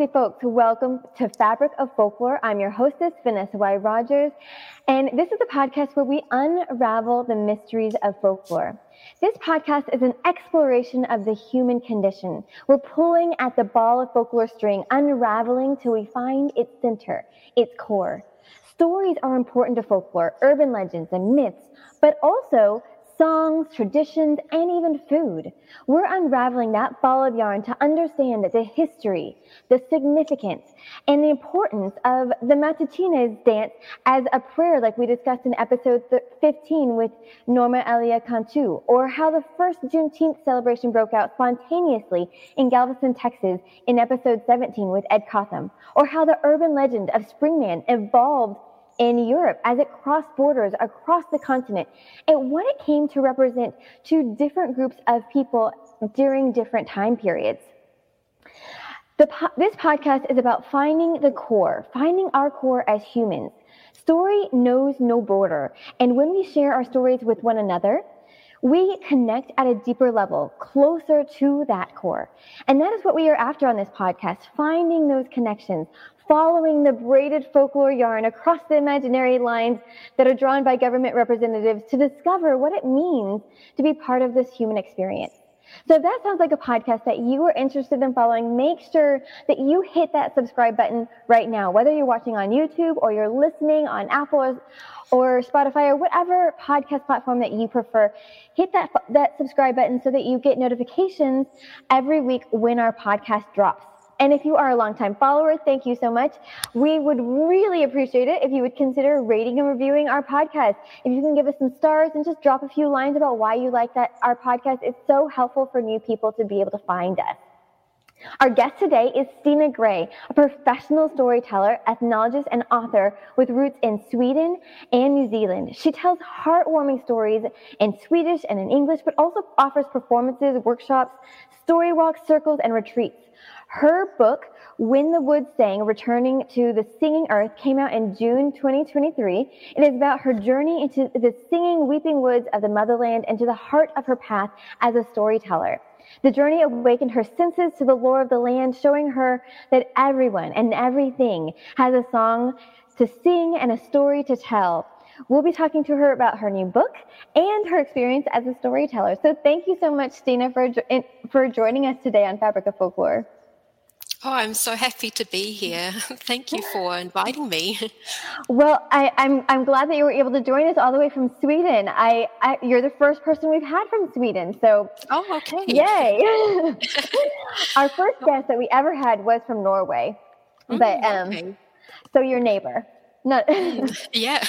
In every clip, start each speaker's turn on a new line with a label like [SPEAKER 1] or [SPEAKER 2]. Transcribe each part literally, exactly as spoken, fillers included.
[SPEAKER 1] folksy folks, welcome to Fabric of Folklore. I'm your hostess, Vanessa Y. Rogers, and this is a podcast where we unravel the mysteries of folklore. This podcast is an exploration of the human condition. We're pulling at the ball of folklore string, unraveling till we find its center, its core. Stories are important to folklore, urban legends and myths, but also songs, traditions, and even food. We're unraveling that ball of yarn to understand the history, the significance, and the importance of the Matutines dance as a prayer, like we discussed in episode fifteen with Norma Elia Cantu, or how the first Juneteenth celebration broke out spontaneously in Galveston, Texas in episode seventeen with Ed Cotham, or how the urban legend of Springman evolved in Europe as it crossed borders across the continent, and what it came to represent to different groups of people during different time periods. The po- this podcast is about finding the core, finding our core as humans. Story knows no border, and when we share our stories with one another, we connect at a deeper level, closer to that core. And that is what we are after on this podcast, finding those connections, following the braided folklore yarn across the imaginary lines that are drawn by government representatives to discover what it means to be part of this human experience. So if that sounds like a podcast that you are interested in following, make sure that you hit that subscribe button right now, whether you're watching on YouTube or you're listening on Apple or, or Spotify or whatever podcast platform that you prefer. Hit that, that subscribe button so that you get notifications every week when our podcast drops. And if you are a longtime follower, thank you so much. We would really appreciate it if you would consider rating and reviewing our podcast. If you can give us some stars and just drop a few lines about why you like that our podcast, it's so helpful for new people to be able to find us. Our guest today is Stina Gray, a professional storyteller, ethnologist, and author with roots in Sweden and New Zealand. She tells heartwarming stories in Swedish and in English, but also offers performances, workshops, story walks, circles, and retreats. Her book, When the Woods Sang, Returning to the Singing Earth, came out in June twenty twenty-three. It is about her journey into the singing, weeping woods of the motherland and to the heart of her path as a storyteller. The journey awakened her senses to the lore of the land, showing her that everyone and everything has a song to sing and a story to tell. We'll be talking to her about her new book and her experience as a storyteller. So thank you so much, Stina, for, for joining us today on Fabric of Folklore.
[SPEAKER 2] Oh, I'm so happy to be here. Thank you for inviting me.
[SPEAKER 1] Well, I, I'm I'm glad that you were able to join us all the way from Sweden. I, I you're the first person we've had from Sweden, so
[SPEAKER 2] oh, okay,
[SPEAKER 1] yay! Our first guest that we ever had was from Norway,
[SPEAKER 2] mm,
[SPEAKER 1] but um,
[SPEAKER 2] okay.
[SPEAKER 1] So your neighbor, not
[SPEAKER 2] yeah.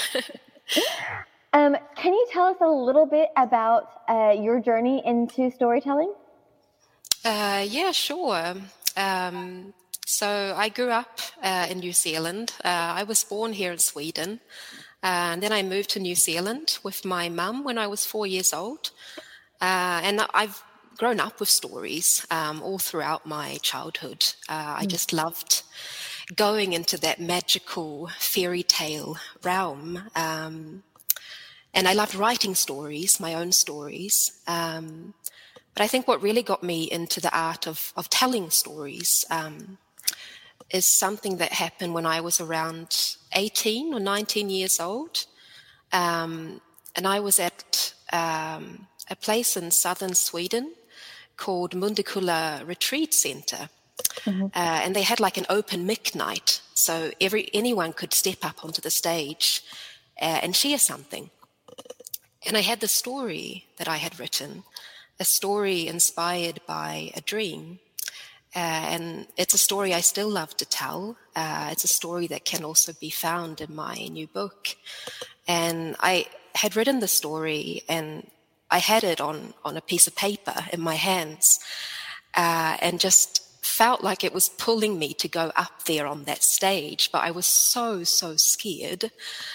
[SPEAKER 1] um, can you tell us a little bit about uh, your journey into storytelling?
[SPEAKER 2] Uh, yeah, sure. Um, so I grew up uh, in New Zealand. Uh, I was born here in Sweden, uh, and then I moved to New Zealand with my mum when I was four years old. Uh, and I've grown up with stories um, all throughout my childhood. Uh, I just loved going into that magical fairy tale realm. Um, and I loved writing stories, my own stories. Um, But I think what really got me into the art of, of telling stories um, is something that happened when I was around eighteen or nineteen years old. Um, and I was at um, a place in southern Sweden called Mundekulla Retreat Center. Mm-hmm. Uh, and they had like an open mic night. So every anyone could step up onto the stage uh, and share something. And I had the story that I had written, a story inspired by a dream. Uh, and it's a story I still love to tell. Uh, it's a story that can also be found in my new book. And I had written the story and I had it on, on a piece of paper in my hands uh, and just felt like it was pulling me to go up there on that stage. But I was so, so scared.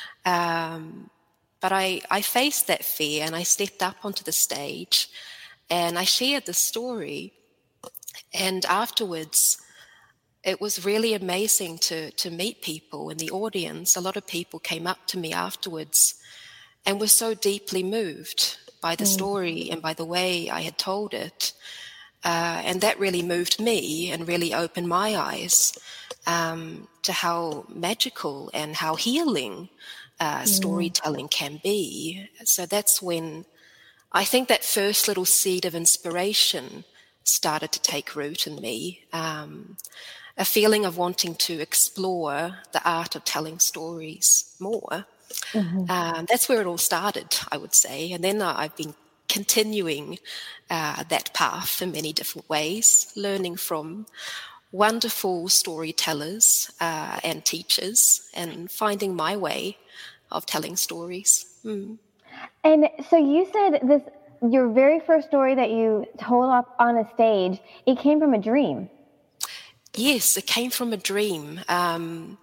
[SPEAKER 2] Um, but I, I faced that fear and I stepped up onto the stage. And I shared the story, and afterwards, it was really amazing to, to meet people in the audience. A lot of people came up to me afterwards and were so deeply moved by the mm. story and by the way I had told it. Uh, and that really moved me and really opened my eyes um, to how magical and how healing uh, storytelling can be. So that's when I think that first little seed of inspiration started to take root in me. Um, a feeling of wanting to explore the art of telling stories more.
[SPEAKER 1] Mm-hmm.
[SPEAKER 2] Um, that's where it all started, I would say. And then uh, I've been continuing uh, that path in many different ways, learning from wonderful storytellers uh, and teachers, and finding my way of telling stories. Mm.
[SPEAKER 1] And so you said this, your very first story that you told up on a stage, it came from a dream.
[SPEAKER 2] Yes, it came from a dream. Um,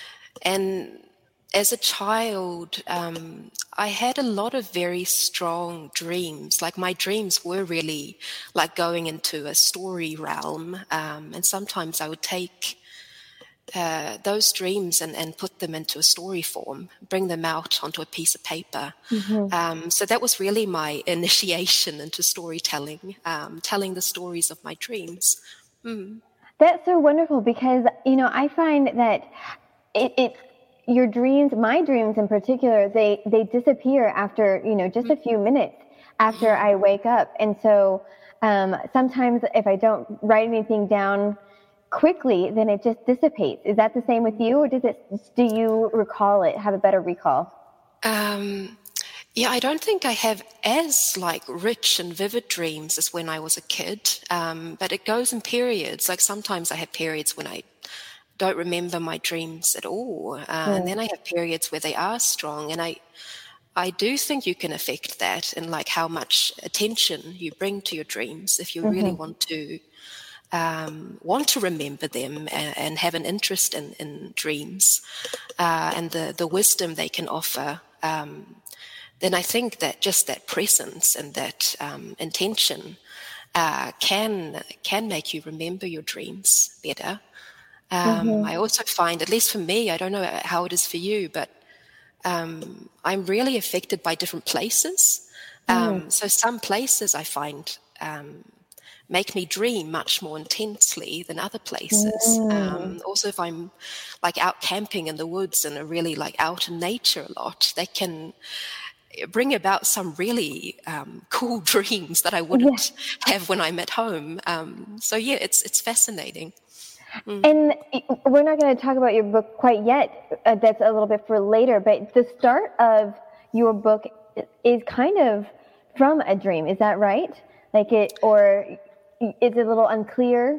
[SPEAKER 2] and as a child, um, I had a lot of very strong dreams. Like my dreams were really like going into a story realm. Um, and sometimes I would take uh, those dreams and, and put them into a story form, bring them out onto a piece of paper.
[SPEAKER 1] Mm-hmm.
[SPEAKER 2] Um, so that was really my initiation into storytelling, um, telling the stories of my dreams. Mm.
[SPEAKER 1] That's so wonderful because, you know, I find that it, it your dreams, my dreams in particular, they, they disappear after, you know, just a few minutes after I wake up. And so um, sometimes if I don't write anything down quickly, then it just dissipates. Is that the same with you, or does it, do you recall it, have a better recall?
[SPEAKER 2] Um, yeah, I don't think I have as like rich and vivid dreams as when I was a kid, um, but it goes in periods. Like sometimes I have periods when I don't remember my dreams at all, uh,
[SPEAKER 1] Mm.
[SPEAKER 2] and then I have periods where they are strong, and I I do think you can affect that in like how much attention you bring to your dreams if you
[SPEAKER 1] Mm-hmm.
[SPEAKER 2] really want to um, want to remember them and, and have an interest in, in dreams uh, and the, the wisdom they can offer. Um, then I think that just that presence and that um, intention uh, can can make you remember your dreams better. Um,
[SPEAKER 1] Mm-hmm.
[SPEAKER 2] I also find, at least for me, I don't know how it is for you, but um, I'm really affected by different places. Um,
[SPEAKER 1] Mm.
[SPEAKER 2] so some places I find um, make me dream much more intensely than other places.
[SPEAKER 1] Mm.
[SPEAKER 2] Um, also, if I'm like out camping in the woods and are really like out in nature a lot, they can bring about some really um, cool dreams that I wouldn't
[SPEAKER 1] Yeah.
[SPEAKER 2] have when I'm at home. Um, so yeah, it's it's fascinating. Mm.
[SPEAKER 1] And we're not going to talk about your book quite yet. Uh, that's a little bit for later. But the start of your book is kind of from a dream. Is that right? Like it, or is it a little unclear?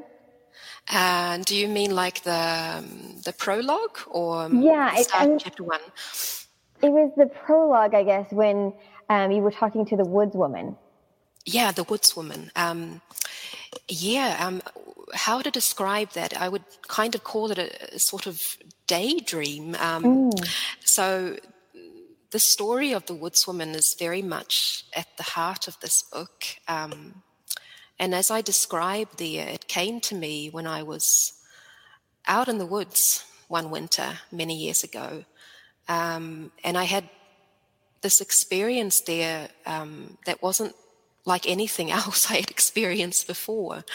[SPEAKER 2] And do you mean like the um, the prologue or um,
[SPEAKER 1] Yeah,
[SPEAKER 2] the
[SPEAKER 1] it,
[SPEAKER 2] start
[SPEAKER 1] I mean,
[SPEAKER 2] of chapter one?
[SPEAKER 1] it was the prologue, I guess, when um, you were talking to the woodswoman.
[SPEAKER 2] Yeah, the woodswoman. Um, yeah, um, how to describe that? I would kind of call it a, a sort of daydream. Um,
[SPEAKER 1] Mm.
[SPEAKER 2] so the story of the woodswoman is very much at the heart of this book. Um, and as I described there, it came to me when I was out in the woods one winter many years ago. Um, and I had this experience there um, that wasn't like anything else I had experienced before.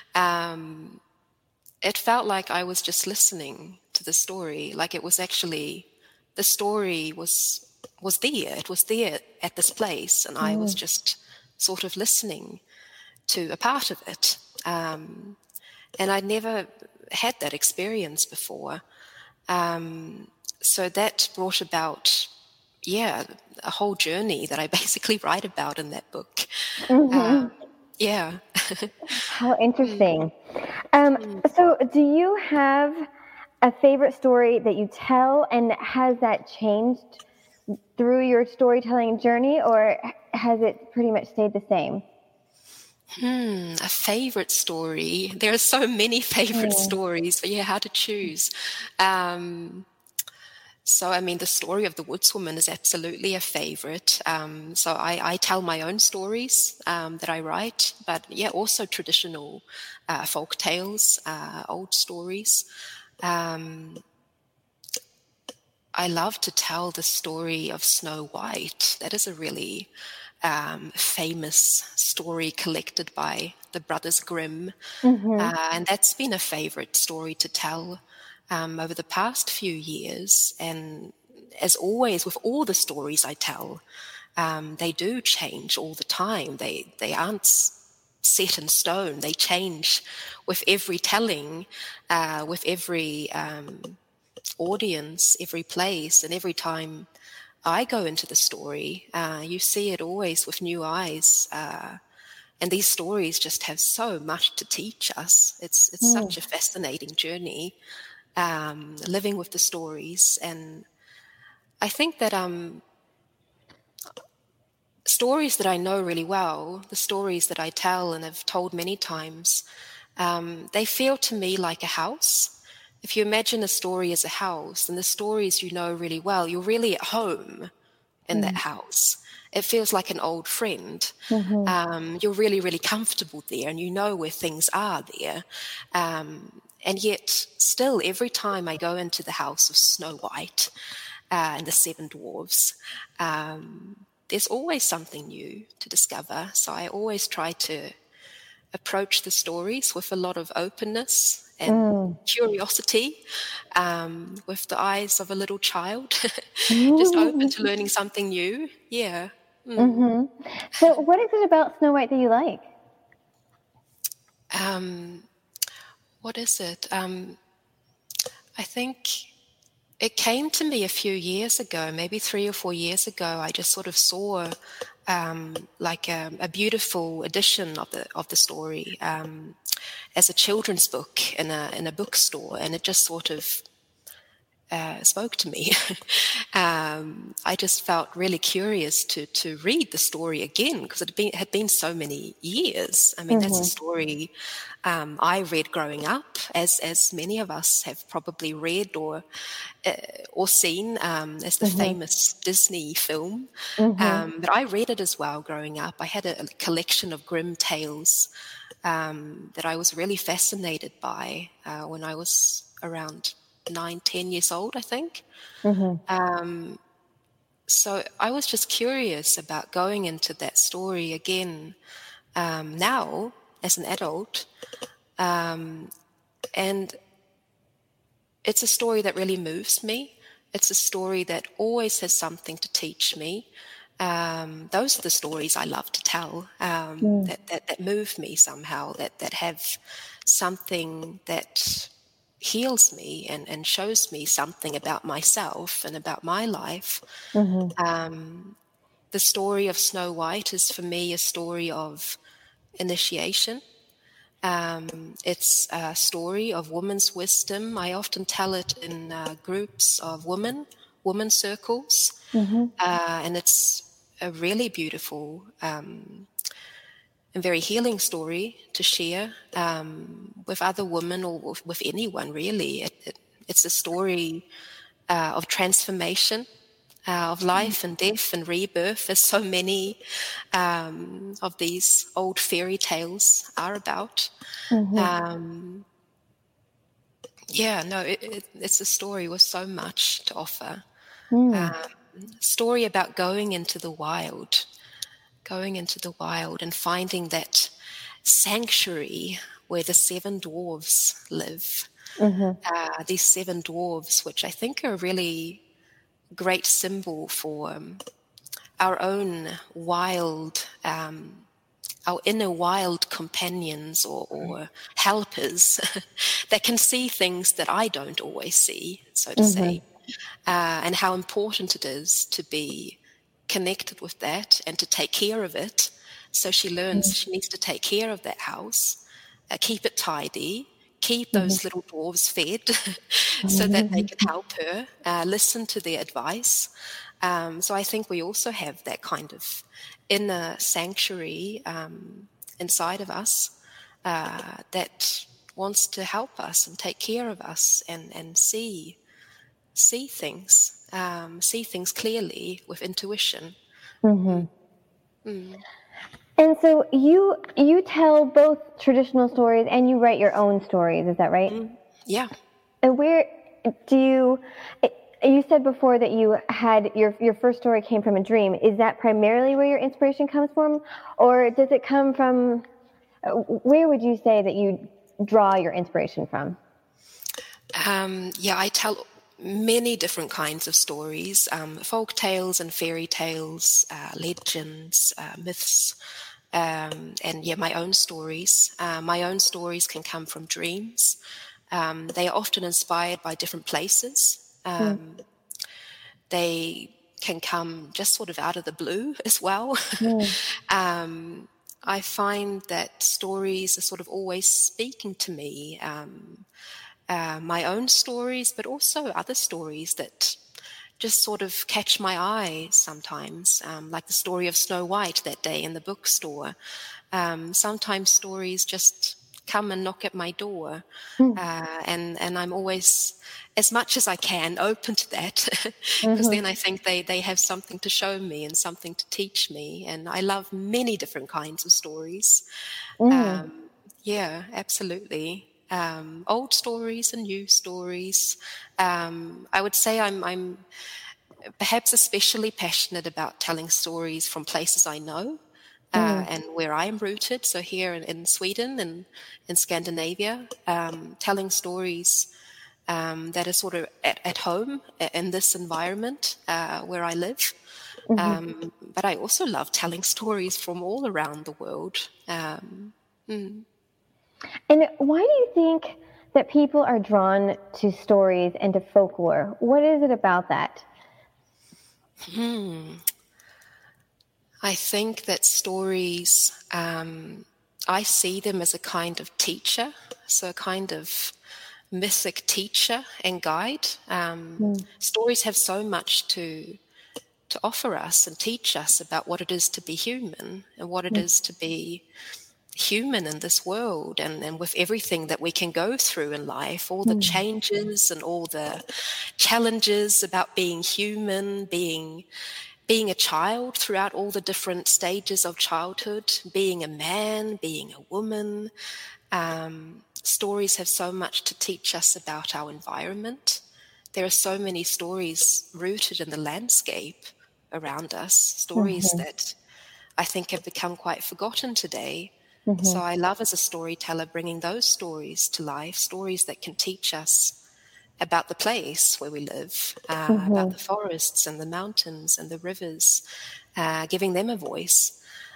[SPEAKER 2] Um, it felt like I was just listening to the story, like it was actually, the story was was there. It was there at this place, and I was
[SPEAKER 1] Mm.
[SPEAKER 2] just sort of listening to a part of it. Um, and I'd never had that experience before. Um, so that brought about, yeah, a whole journey that I basically write about in that book.
[SPEAKER 1] Mm-hmm.
[SPEAKER 2] Um, yeah.
[SPEAKER 1] How interesting. Um, so do you have a favorite story that you tell, and has that changed through your storytelling journey, or has it pretty much stayed the same?
[SPEAKER 2] Hmm, a favorite story. There are so many favorite
[SPEAKER 1] Mm.
[SPEAKER 2] stories, but yeah, how to choose. Um, so, I mean, the story of the woodswoman is absolutely a favorite. Um, so I, I tell my own stories um, that I write, but yeah, also traditional uh, folk tales, uh, old stories. Um, I love to tell the story of Snow White. That is a really um, famous story collected by the Brothers Grimm.
[SPEAKER 1] Mm-hmm.
[SPEAKER 2] Uh, and that's been a favorite story to tell um, over the past few years. And as always, with all the stories I tell, um, they do change all the time. They, they aren't set in stone. They change with every telling, uh, with every um, audience, every place, and every time I go into the story. Uh, you see it always with new eyes. Uh, and these stories just have so much to teach us. It's it's
[SPEAKER 1] Mm.
[SPEAKER 2] such a fascinating journey, um, living with the stories. And I think that um, stories that I know really well, the stories that I tell and have told many times, um, they feel to me like a house. If you imagine a story as a house, and the stories you know really well, you're really at home in
[SPEAKER 1] Mm.
[SPEAKER 2] that house. It feels like an old friend.
[SPEAKER 1] Mm-hmm.
[SPEAKER 2] Um, you're really, really comfortable there, and you know where things are there. Um, and yet, still, every time I go into the house of Snow White uh, and the Seven Dwarfs, um, there's always something new to discover. So I always try to approach the stories with a lot of openness and
[SPEAKER 1] Mm.
[SPEAKER 2] curiosity, um, with the eyes of a little child, just open to learning something new. Yeah. Mm.
[SPEAKER 1] Mm-hmm. So what is it about Snow White that you like?
[SPEAKER 2] Um, what is it? Um, I think it came to me a few years ago, maybe three or four years ago. I just sort of saw um, like a, a beautiful edition of the of the story um, as a children's book in a in a bookstore, and it just sort of uh, spoke to me. um, I just felt really curious to to read the story again, because it had been, had been so many years. I mean,
[SPEAKER 1] Mm-hmm.
[SPEAKER 2] that's a story um, I read growing up, as as many of us have probably read or uh, or seen um, as the
[SPEAKER 1] Mm-hmm.
[SPEAKER 2] famous Disney film.
[SPEAKER 1] Mm-hmm.
[SPEAKER 2] Um, but I read it as well growing up. I had a, a collection of Grimm tales um, that I was really fascinated by uh, when I was around nine, ten years old, I think.
[SPEAKER 1] Mm-hmm.
[SPEAKER 2] Um, so I was just curious about going into that story again um, now as an adult. Um, and it's a story that really moves me. It's a story that always has something to teach me. Um, those are the stories I love to tell, um,
[SPEAKER 1] Mm.
[SPEAKER 2] that, that, that move me somehow, that, that have something that heals me and, and shows me something about myself and about my life.
[SPEAKER 1] Mm-hmm.
[SPEAKER 2] Um, the story of Snow White is for me a story of initiation. Um, it's a story of women's wisdom. I often tell it in uh, groups of women, women circles,
[SPEAKER 1] Mm-hmm.
[SPEAKER 2] uh, and it's a really beautiful um, and very healing story to share um, with other women or with, with anyone, really. It, it, it's a story uh, of transformation, uh, of life and death and rebirth, as so many um, of these old fairy tales are about.
[SPEAKER 1] Mm-hmm.
[SPEAKER 2] Um, yeah, no, it, it, it's a story with so much to offer.
[SPEAKER 1] Mm.
[SPEAKER 2] Um, story about going into the wild, going into the wild and finding that sanctuary where the seven dwarves live.
[SPEAKER 1] Mm-hmm.
[SPEAKER 2] Uh, these seven dwarves, which I think are a really great symbol for um, our own wild, um, our inner wild companions or, or helpers that can see things that I don't always see, so to
[SPEAKER 1] Mm-hmm.
[SPEAKER 2] say, uh, and how important it is to be connected with that and to take care of it. So she learns
[SPEAKER 1] Mm-hmm.
[SPEAKER 2] she needs to take care of that house, uh, keep it tidy, keep
[SPEAKER 1] Mm-hmm.
[SPEAKER 2] those little dwarves fed so that they can help her, uh, listen to their advice. Um, so I think we also have that kind of inner sanctuary um, inside of us uh, that wants to help us and take care of us and, and see see things, um, see things clearly with intuition.
[SPEAKER 1] Mm-hmm.
[SPEAKER 2] Mm.
[SPEAKER 1] And so you you tell both traditional stories and you write your own stories. Is that right?
[SPEAKER 2] Mm. Yeah.
[SPEAKER 1] And where do you? you said before that you had your your first story came from a dream. Is that primarily where your inspiration comes from, or does it come from? Where would you say that you draw your inspiration from?
[SPEAKER 2] Um, yeah, I tell many different kinds of stories, um, folk tales and fairy tales, uh, legends, uh, myths, um, and yeah, my own stories. Uh, my own stories can come from dreams. Um, they are often inspired by different places. Um,
[SPEAKER 1] Mm.
[SPEAKER 2] They can come just sort of out of the blue as well.
[SPEAKER 1] Mm.
[SPEAKER 2] um, I find that stories are sort of always speaking to me. Um, uh, my own stories, but also other stories that just sort of catch my eye sometimes, um, like the story of Snow White that day in the bookstore. Um, sometimes stories just come and knock at my door,
[SPEAKER 1] Mm.
[SPEAKER 2] uh, and and I'm always, as much as I can, open to that, because
[SPEAKER 1] Mm-hmm.
[SPEAKER 2] then I think they, they have something to show me and something to teach me, and I love many different kinds of stories.
[SPEAKER 1] Mm.
[SPEAKER 2] Um, yeah, absolutely. Um, old stories and new stories. Um, I would say I'm, I'm perhaps especially passionate about telling stories from places I know uh,
[SPEAKER 1] Mm.
[SPEAKER 2] and where I'm rooted. So here in, in Sweden and in Scandinavia, um, telling stories um, that are sort of at, at home in this environment uh, where I live.
[SPEAKER 1] Mm-hmm.
[SPEAKER 2] Um, but I also love telling stories from all around the world. Um, mm.
[SPEAKER 1] And why do you think that people are drawn to stories and to folklore? What is it about that?
[SPEAKER 2] Hmm. I think that stories, um, I see them as a kind of teacher, so a kind of mythic teacher and guide. Um,
[SPEAKER 1] Mm.
[SPEAKER 2] stories have so much to to offer us and teach us about what it is to be human and what it
[SPEAKER 1] Mm.
[SPEAKER 2] is to be human in this world, and, and with everything that we can go through in life, all the
[SPEAKER 1] Mm.
[SPEAKER 2] changes and all the challenges about being human, being being a child throughout all the different stages of childhood, being a man, being a woman. Um, stories have so much to teach us about our environment. There are so many stories rooted in the landscape around us, stories
[SPEAKER 1] Mm-hmm.
[SPEAKER 2] that I think have become quite forgotten today.
[SPEAKER 1] Mm-hmm.
[SPEAKER 2] So I love, as a storyteller, bringing those stories to life, stories that can teach us about the place where we live, uh, about
[SPEAKER 1] Mm-hmm.
[SPEAKER 2] the forests and the mountains and the rivers, uh, giving them a voice.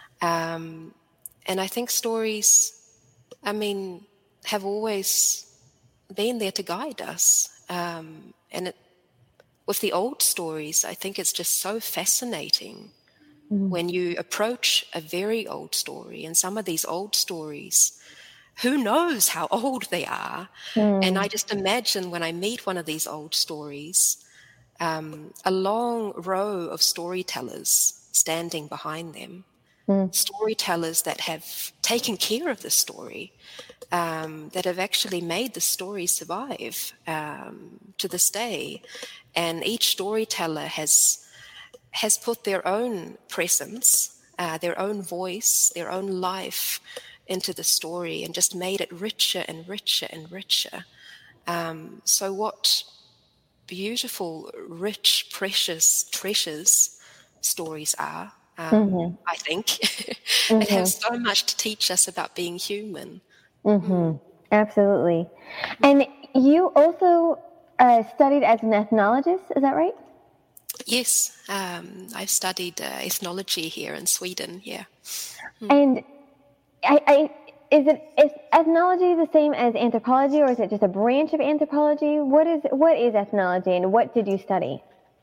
[SPEAKER 2] Um, and I think stories, I mean, have always been there to guide us. Um, and it, with the old stories, I think it's just so fascinating
[SPEAKER 1] Mm.
[SPEAKER 2] when you approach a very old story. And some of these old stories, who knows how old they are? And I
[SPEAKER 1] Mm.
[SPEAKER 2] just imagine when I meet one of these old stories, um, a long row of storytellers standing behind them,
[SPEAKER 1] Mm.
[SPEAKER 2] storytellers that have taken care of the story, um, that have actually made the story survive um, to this day. And each storyteller has has put their own presence, uh, their own voice, their own life into the story and just made it richer and richer and richer. Um, so what beautiful, rich, precious treasures stories are, um,
[SPEAKER 1] Mm-hmm.
[SPEAKER 2] I think, that have
[SPEAKER 1] Mm-hmm.
[SPEAKER 2] so much to teach us about being human. Mm.
[SPEAKER 1] Mm-hmm. Absolutely. And you also uh, studied as an ethnologist, is that right?
[SPEAKER 2] Yes, um, I've studied uh, ethnology here in Sweden, yeah. Mm.
[SPEAKER 1] And I, I is it is ethnology the same as anthropology, or is it just a branch of anthropology? What is what is ethnology, and what did you study?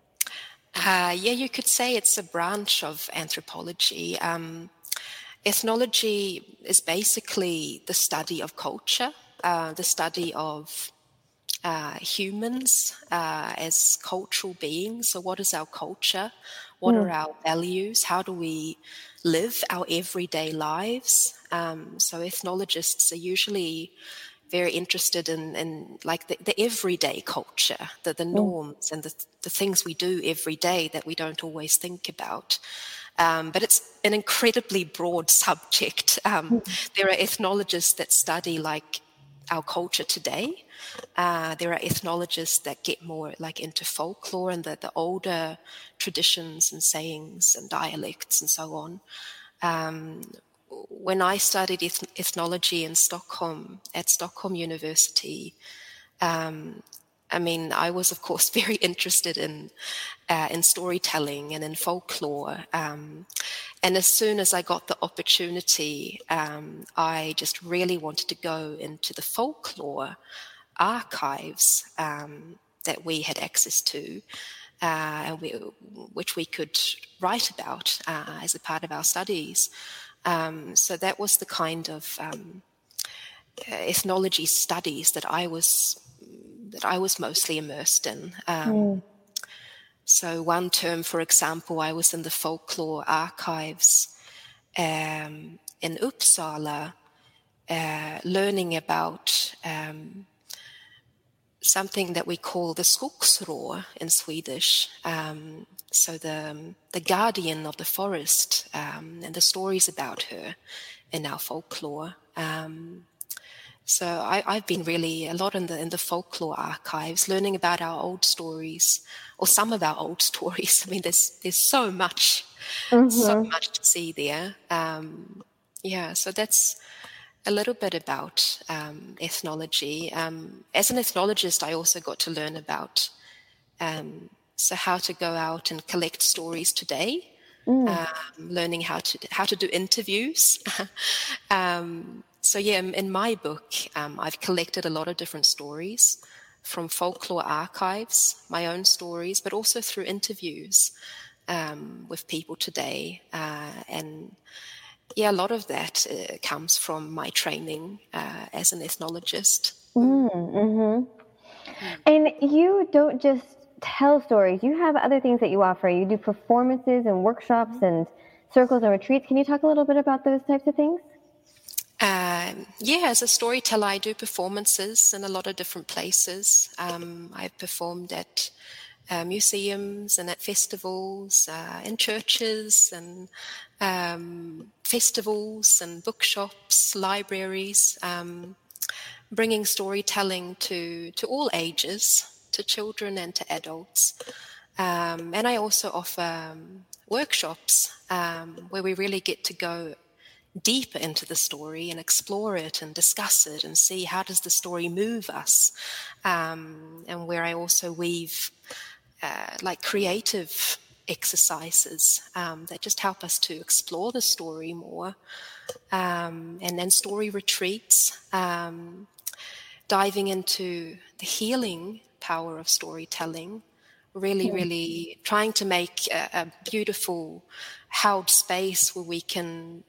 [SPEAKER 2] Uh, yeah, you could say it's a branch of anthropology. Um, ethnology is basically the study of culture, uh, the study of uh, humans uh, as cultural beings. So what is our culture? What are
[SPEAKER 1] Mm.
[SPEAKER 2] our values? How do we live our everyday lives? Um, so ethnologists are usually very interested in, in like the, the everyday culture, the, the
[SPEAKER 1] Mm.
[SPEAKER 2] norms and the, the things we do every day that we don't always think about. Um, but it's an incredibly broad subject. Um, there are ethnologists that study like our culture today. Uh, there are ethnologists that get more like into folklore and the, the older traditions and sayings and dialects and so on. Um, when I studied eth- ethnology in Stockholm, at Stockholm University, um, I mean, I was, of course, very interested in uh, in storytelling and in folklore. Um, and as soon as I got the opportunity, um, I just really wanted to go into the folklore archives um, that we had access to, uh, and we, which we could write about uh, as a part of our studies. Um, so that was the kind of um, ethnology studies that I was that I was mostly immersed in. Um,
[SPEAKER 1] Mm.
[SPEAKER 2] So one term, for example, I was in the folklore archives um, in Uppsala, uh, learning about um, something that we call the skogsrå in Swedish. Um, so the the guardian of the forest, um, and the stories about her in our folklore. Um, So I, I've been really a lot in the in the folklore archives, learning about our old stories, or some of our old stories. I mean, there's there's so much, so
[SPEAKER 1] Mm-hmm.
[SPEAKER 2] much to see there. Um, yeah, so that's a little bit about um, ethnology. Um, as an ethnologist, I also got to learn about um, so how to go out and collect stories today.
[SPEAKER 1] Mm.
[SPEAKER 2] Um, learning how to how to do interviews. um, so yeah, in, in my book, um, I've collected a lot of different stories from folklore archives, my own stories, but also through interviews um, with people today. Uh, and yeah, a lot of that uh, comes from my training uh, as an ethnologist. Mm.
[SPEAKER 1] Mm-hmm.
[SPEAKER 2] Mm.
[SPEAKER 1] And you don't just tell stories, you have other things that you offer. You do performances and workshops and circles and retreats. Can you talk a little bit about those types of things?
[SPEAKER 2] Um, yeah, as a storyteller, I do performances in a lot of different places. Um, I've performed at uh, museums and at festivals, uh, in churches and um, festivals and bookshops, libraries, um, bringing storytelling to, to all ages, to children and to adults. Um, and I also offer um, workshops um, where we really get to go deeper into the story and explore it and discuss it and see how does the story move us, um, and where I also weave uh, like creative exercises um, that just help us to explore the story more, um, and then story retreats, um, diving into the healing power of storytelling, really, really trying to make a, a beautiful held space where we can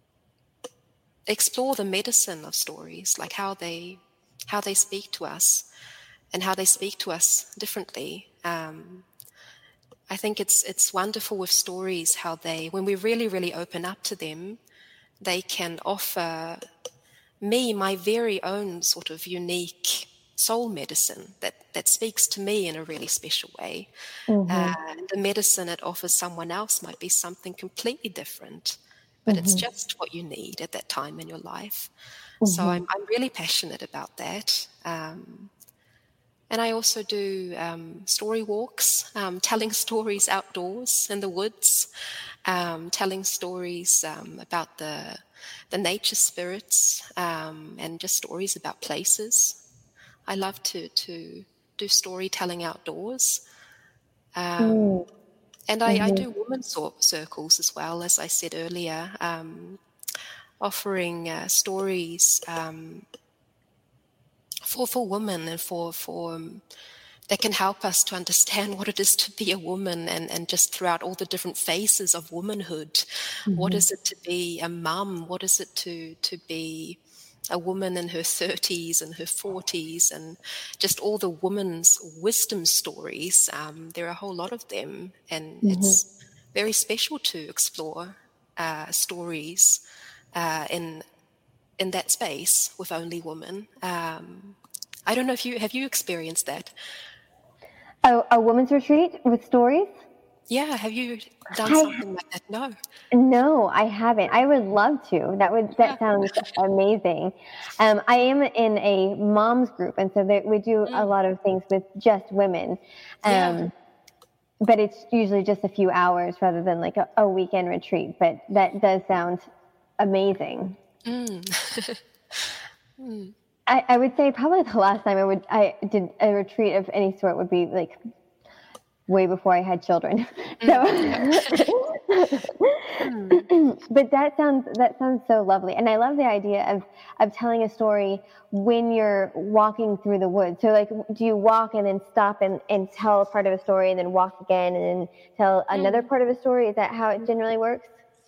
[SPEAKER 2] explore the medicine of stories, like how they how they speak to us and how they speak to us differently. Um, I think it's it's wonderful with stories how they, when we really, really open up to them, they can offer me my very own sort of unique soul medicine that, that speaks to me in a really special way.
[SPEAKER 1] Mm-hmm.
[SPEAKER 2] Uh, the medicine it offers someone else might be something completely different, but it's
[SPEAKER 1] Mm-hmm.
[SPEAKER 2] just what you need at that time in your life. So
[SPEAKER 1] Mm-hmm.
[SPEAKER 2] I'm, I'm really passionate about that. Um, and I also do um, story walks, um, telling stories outdoors in the woods, um, telling stories um, about the the nature spirits, um, and just stories about places. I love to to do storytelling outdoors. Um, and I, I
[SPEAKER 1] Mm-hmm.
[SPEAKER 2] do women's circles as well, as I said earlier, um, offering uh, stories um, for for women and for for um, that can help us to understand what it is to be a woman, and, and just throughout all the different phases of womanhood. What
[SPEAKER 1] Mm-hmm.
[SPEAKER 2] is it to be a mum? What is it to, to be a woman in her thirties and her forties, and just all the woman's wisdom stories? Um, there are a whole lot of them, and
[SPEAKER 1] Mm-hmm.
[SPEAKER 2] it's very special to explore uh, stories uh, in in that space with only women. Um, I don't know if you have you experienced that.
[SPEAKER 1] A, a women's retreat with stories?
[SPEAKER 2] Yeah, have you done
[SPEAKER 1] I
[SPEAKER 2] something like that? No.
[SPEAKER 1] No, I haven't. I would love to. That would
[SPEAKER 2] Yeah.
[SPEAKER 1] that sounds amazing. Um, I am in a mom's group, and so that we do a
[SPEAKER 2] Mm.
[SPEAKER 1] lot of things with just women.
[SPEAKER 2] Yeah.
[SPEAKER 1] Um, but it's usually just a few hours rather than like a, a weekend retreat. But that does sound amazing.
[SPEAKER 2] Mm. Mm.
[SPEAKER 1] I, I would say probably the last time I would I did a retreat of any sort would be like way before I had children. So,
[SPEAKER 2] Mm. Yeah. Mm.
[SPEAKER 1] but that sounds that sounds so lovely, and I love the idea of of telling a story when you're walking through the woods. So, like, do you walk and then stop and and tell part of a story, and then walk again and then tell another
[SPEAKER 2] Mm.
[SPEAKER 1] part of a story? Is that how it generally works?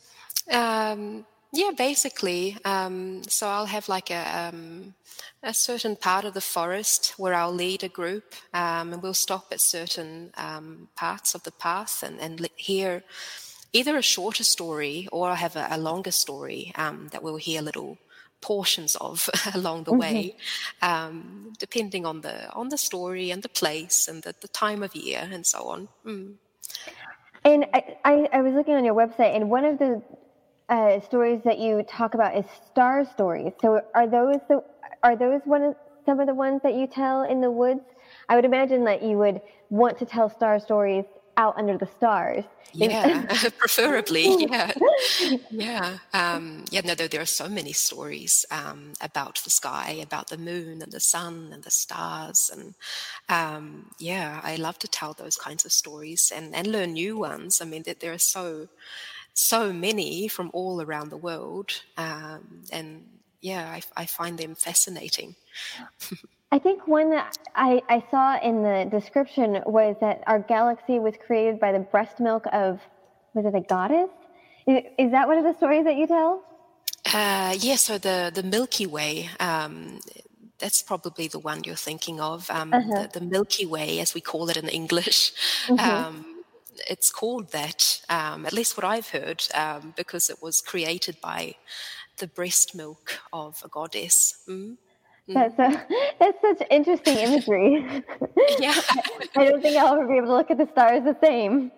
[SPEAKER 2] Um, yeah, basically. Um, so I'll have like a um, a certain part of the forest where I'll lead a group, um, and we'll stop at certain um, parts of the path and, and li- hear either a shorter story or I'll have a, a longer story um, that we'll hear little portions of along the
[SPEAKER 1] Hmm.
[SPEAKER 2] way, um, depending on the on the story and the place and the, the time of year and so on. Mm.
[SPEAKER 1] And I, I, I was looking on your website, and one of the uh, stories that you talk about is star stories. So are those the are those one of some of the ones that you tell in the woods? I would imagine that you would want to tell star stories out under the stars.
[SPEAKER 2] Yeah, preferably, yeah. Yeah, um, yeah. No, there, there are so many stories um, about the sky, about the moon and the sun and the stars, and um, yeah, I love to tell those kinds of stories and, and learn new ones. I mean, that there are so so many from all around the world, um, and yeah, I, I find them fascinating.
[SPEAKER 1] I think one that I, I saw in the description was that our galaxy was created by the breast milk of, was it a goddess? Is, is that one of the stories that you tell?
[SPEAKER 2] Uh, yeah, so the the Milky Way. Um, that's probably the one you're thinking of. Um,
[SPEAKER 1] Uh-huh.
[SPEAKER 2] the, the Milky Way, as we call it in English.
[SPEAKER 1] Mm-hmm.
[SPEAKER 2] Um, it's called that, um, at least what I've heard, um, because it was created by the breast milk of a goddess. Mm,
[SPEAKER 1] That's
[SPEAKER 2] mm.
[SPEAKER 1] a, that's such interesting imagery.
[SPEAKER 2] Yeah,
[SPEAKER 1] I don't think I'll ever be able to look at the stars the same.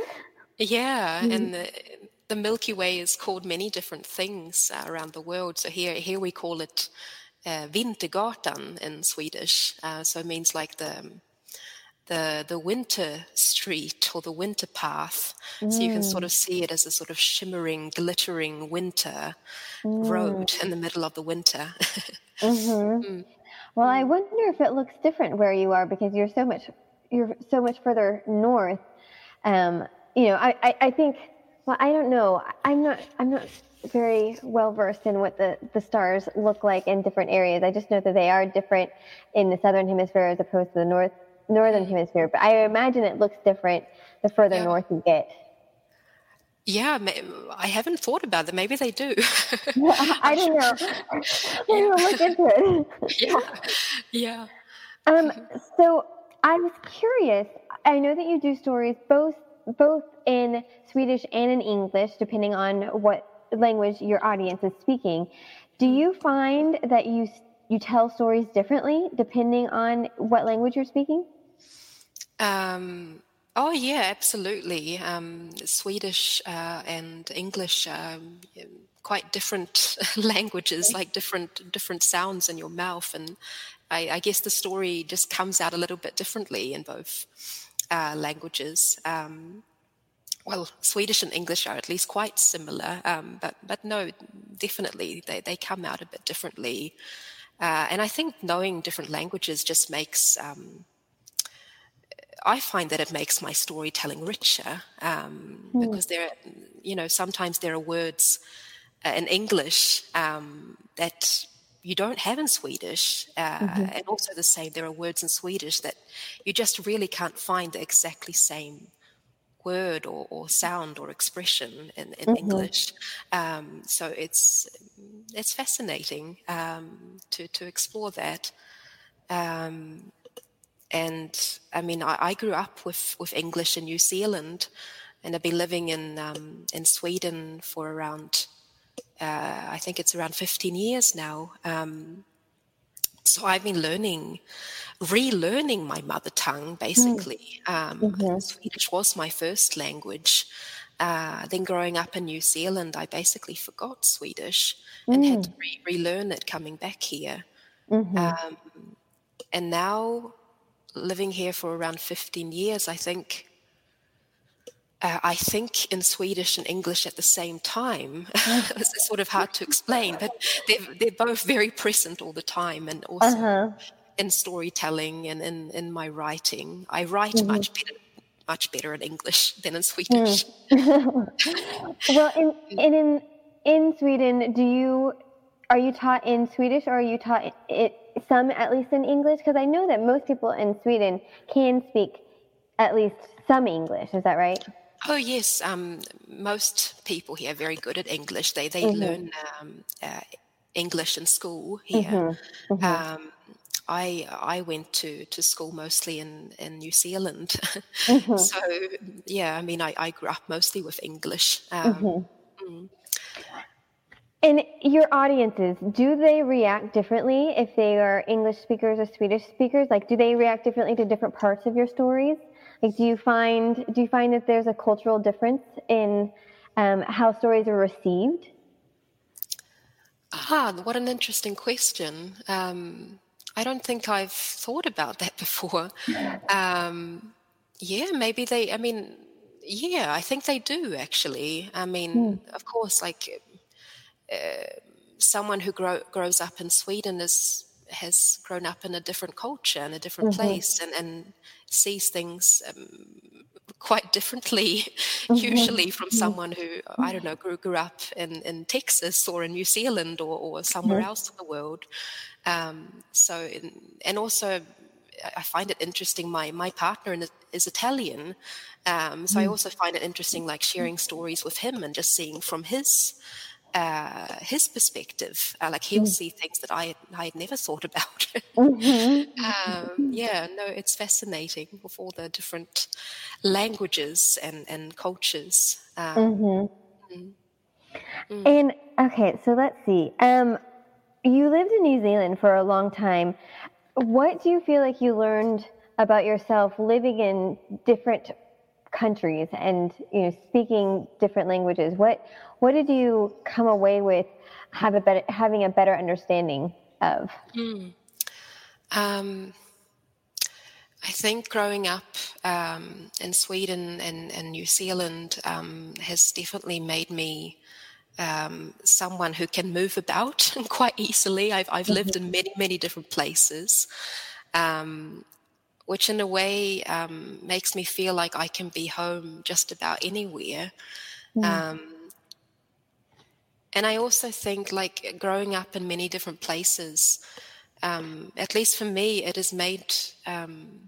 [SPEAKER 2] yeah,
[SPEAKER 1] Mm.
[SPEAKER 2] and the, the Milky Way is called many different things uh, around the world. So here, here we call it uh, Vintergatan in Swedish. Uh, so it means like the the the winter street or the winter path. So you can sort
[SPEAKER 1] Mm.
[SPEAKER 2] of see it as a sort of shimmering, glittering winter
[SPEAKER 1] Mm.
[SPEAKER 2] road in the middle of the winter.
[SPEAKER 1] Mm-hmm.
[SPEAKER 2] Mm,
[SPEAKER 1] Well, I
[SPEAKER 2] mm.
[SPEAKER 1] wonder if it looks different where you are because you're so much you're so much further north. Um, you know, I, I, I think. Well, I don't know. I'm not. I'm not very well versed in what the, the stars look like in different areas. I just know that they are different in the southern hemisphere as opposed to the north northern
[SPEAKER 2] Mm.
[SPEAKER 1] hemisphere. But I imagine it looks different the further
[SPEAKER 2] Yeah.
[SPEAKER 1] north you get.
[SPEAKER 2] Yeah, ma- I haven't thought about that. Maybe they do.
[SPEAKER 1] I
[SPEAKER 2] I'm
[SPEAKER 1] don't
[SPEAKER 2] sure.
[SPEAKER 1] know. Maybe
[SPEAKER 2] Yeah,
[SPEAKER 1] we'll look into it.
[SPEAKER 2] yeah, yeah.
[SPEAKER 1] Um, so I was curious. I know that you do stories both both in Swedish and in English, depending on what language your audience is speaking. Do
[SPEAKER 2] Mm.
[SPEAKER 1] you find that you you tell stories differently depending on what language you're speaking?
[SPEAKER 2] Um, oh yeah, absolutely. Um, Swedish uh, and English, um, quite different languages, like different different sounds in your mouth, and I, I guess the story just comes out a little bit differently in both uh, languages. Um, well, Swedish and English are at least quite similar, um, but but no, definitely they, they come out a bit differently. Uh, and I think knowing different languages just makes um, I find that it makes my storytelling richer, um,
[SPEAKER 1] Hmm.
[SPEAKER 2] because there, you know, sometimes there are words uh, in English um, that you don't have in Swedish, uh,
[SPEAKER 1] Mm-hmm.
[SPEAKER 2] and also the same. There are words in Swedish that you just really can't find the exactly same word or, or sound or expression in, in
[SPEAKER 1] Mm-hmm.
[SPEAKER 2] English. Um, so it's it's fascinating um, to to explore that. Um, and I mean, I, I grew up with, with English in New Zealand, and I've been living in um, in Sweden for around, uh, I think it's around fifteen years now. Um, So I've been learning, relearning my mother tongue, basically. Um,
[SPEAKER 1] Mm-hmm.
[SPEAKER 2] Swedish was my first language. Uh, then growing up in New Zealand, I basically forgot Swedish and had to
[SPEAKER 1] Mm.
[SPEAKER 2] re- relearn it coming back here.
[SPEAKER 1] Mm-hmm.
[SPEAKER 2] Um, and now, living here for around fifteen years, I think uh, I think in Swedish and English at the same time. It's sort of hard to explain, but they're, they're both very present all the time, and also
[SPEAKER 1] Uh-huh.
[SPEAKER 2] in storytelling and in, in my writing. I write
[SPEAKER 1] Mm-hmm.
[SPEAKER 2] much better much better in English than in
[SPEAKER 1] Hmm.
[SPEAKER 2] Swedish.
[SPEAKER 1] Well, in, in in in Sweden, do you are you taught in Swedish, or are you taught it, it some at least in English? Because I know that most people in Sweden can speak at least some English. Is that right?
[SPEAKER 2] Oh yes, um, most people here are very good at English. They they
[SPEAKER 1] Mm-hmm.
[SPEAKER 2] learn um, uh, English in school here.
[SPEAKER 1] Mm-hmm. Mm-hmm.
[SPEAKER 2] Um, I I went to, to school mostly in, in New Zealand,
[SPEAKER 1] Mm-hmm.
[SPEAKER 2] so yeah. I mean, I, I grew up mostly with English. Um,
[SPEAKER 1] Mm-hmm.
[SPEAKER 2] mm.
[SPEAKER 1] And your audiences, do they react differently if they are English speakers or Swedish speakers? Like, do they react differently to different parts of your stories? Like, do you find do you find that there's a cultural difference in um, how stories are received?
[SPEAKER 2] Ah, what an interesting question. Um, I don't think I've thought about that before. Um, yeah, maybe they. I mean, yeah, I think they do actually. I mean, of course, like. Uh, someone who grow, grows up in Sweden is has grown up in a different culture and a different
[SPEAKER 1] Mm-hmm.
[SPEAKER 2] place, and, and sees things um, quite differently,
[SPEAKER 1] Mm-hmm.
[SPEAKER 2] usually from someone who, I don't know, grew, grew up in, in Texas or in New Zealand or, or somewhere
[SPEAKER 1] Mm-hmm.
[SPEAKER 2] else in the world. Um, so, in, and also, I find it interesting. My my partner is Italian, um, so I also find it interesting, like sharing stories with him and just seeing from his. Uh, his perspective, uh, like he'll see things that I I had never thought about.
[SPEAKER 1] Mm-hmm.
[SPEAKER 2] um, yeah, no, it's fascinating with all the different languages and and cultures. Um,
[SPEAKER 1] Mm-hmm.
[SPEAKER 2] mm, mm.
[SPEAKER 1] And okay, so let's see. Um, you lived in New Zealand for a long time. What do you feel like you learned about yourself living in different countries and, you know, speaking different languages? What what did you come away with have a better having a better understanding of?
[SPEAKER 2] Mm. Um, I think growing up um, in Sweden and, and New Zealand um, has definitely made me um, someone who can move about quite easily. I've, I've lived in many, many different places, um, which in a way um, makes me feel like I can be home just about anywhere. Um, and I also think, like, growing up in many different places, um, at least for me, it has made... Um,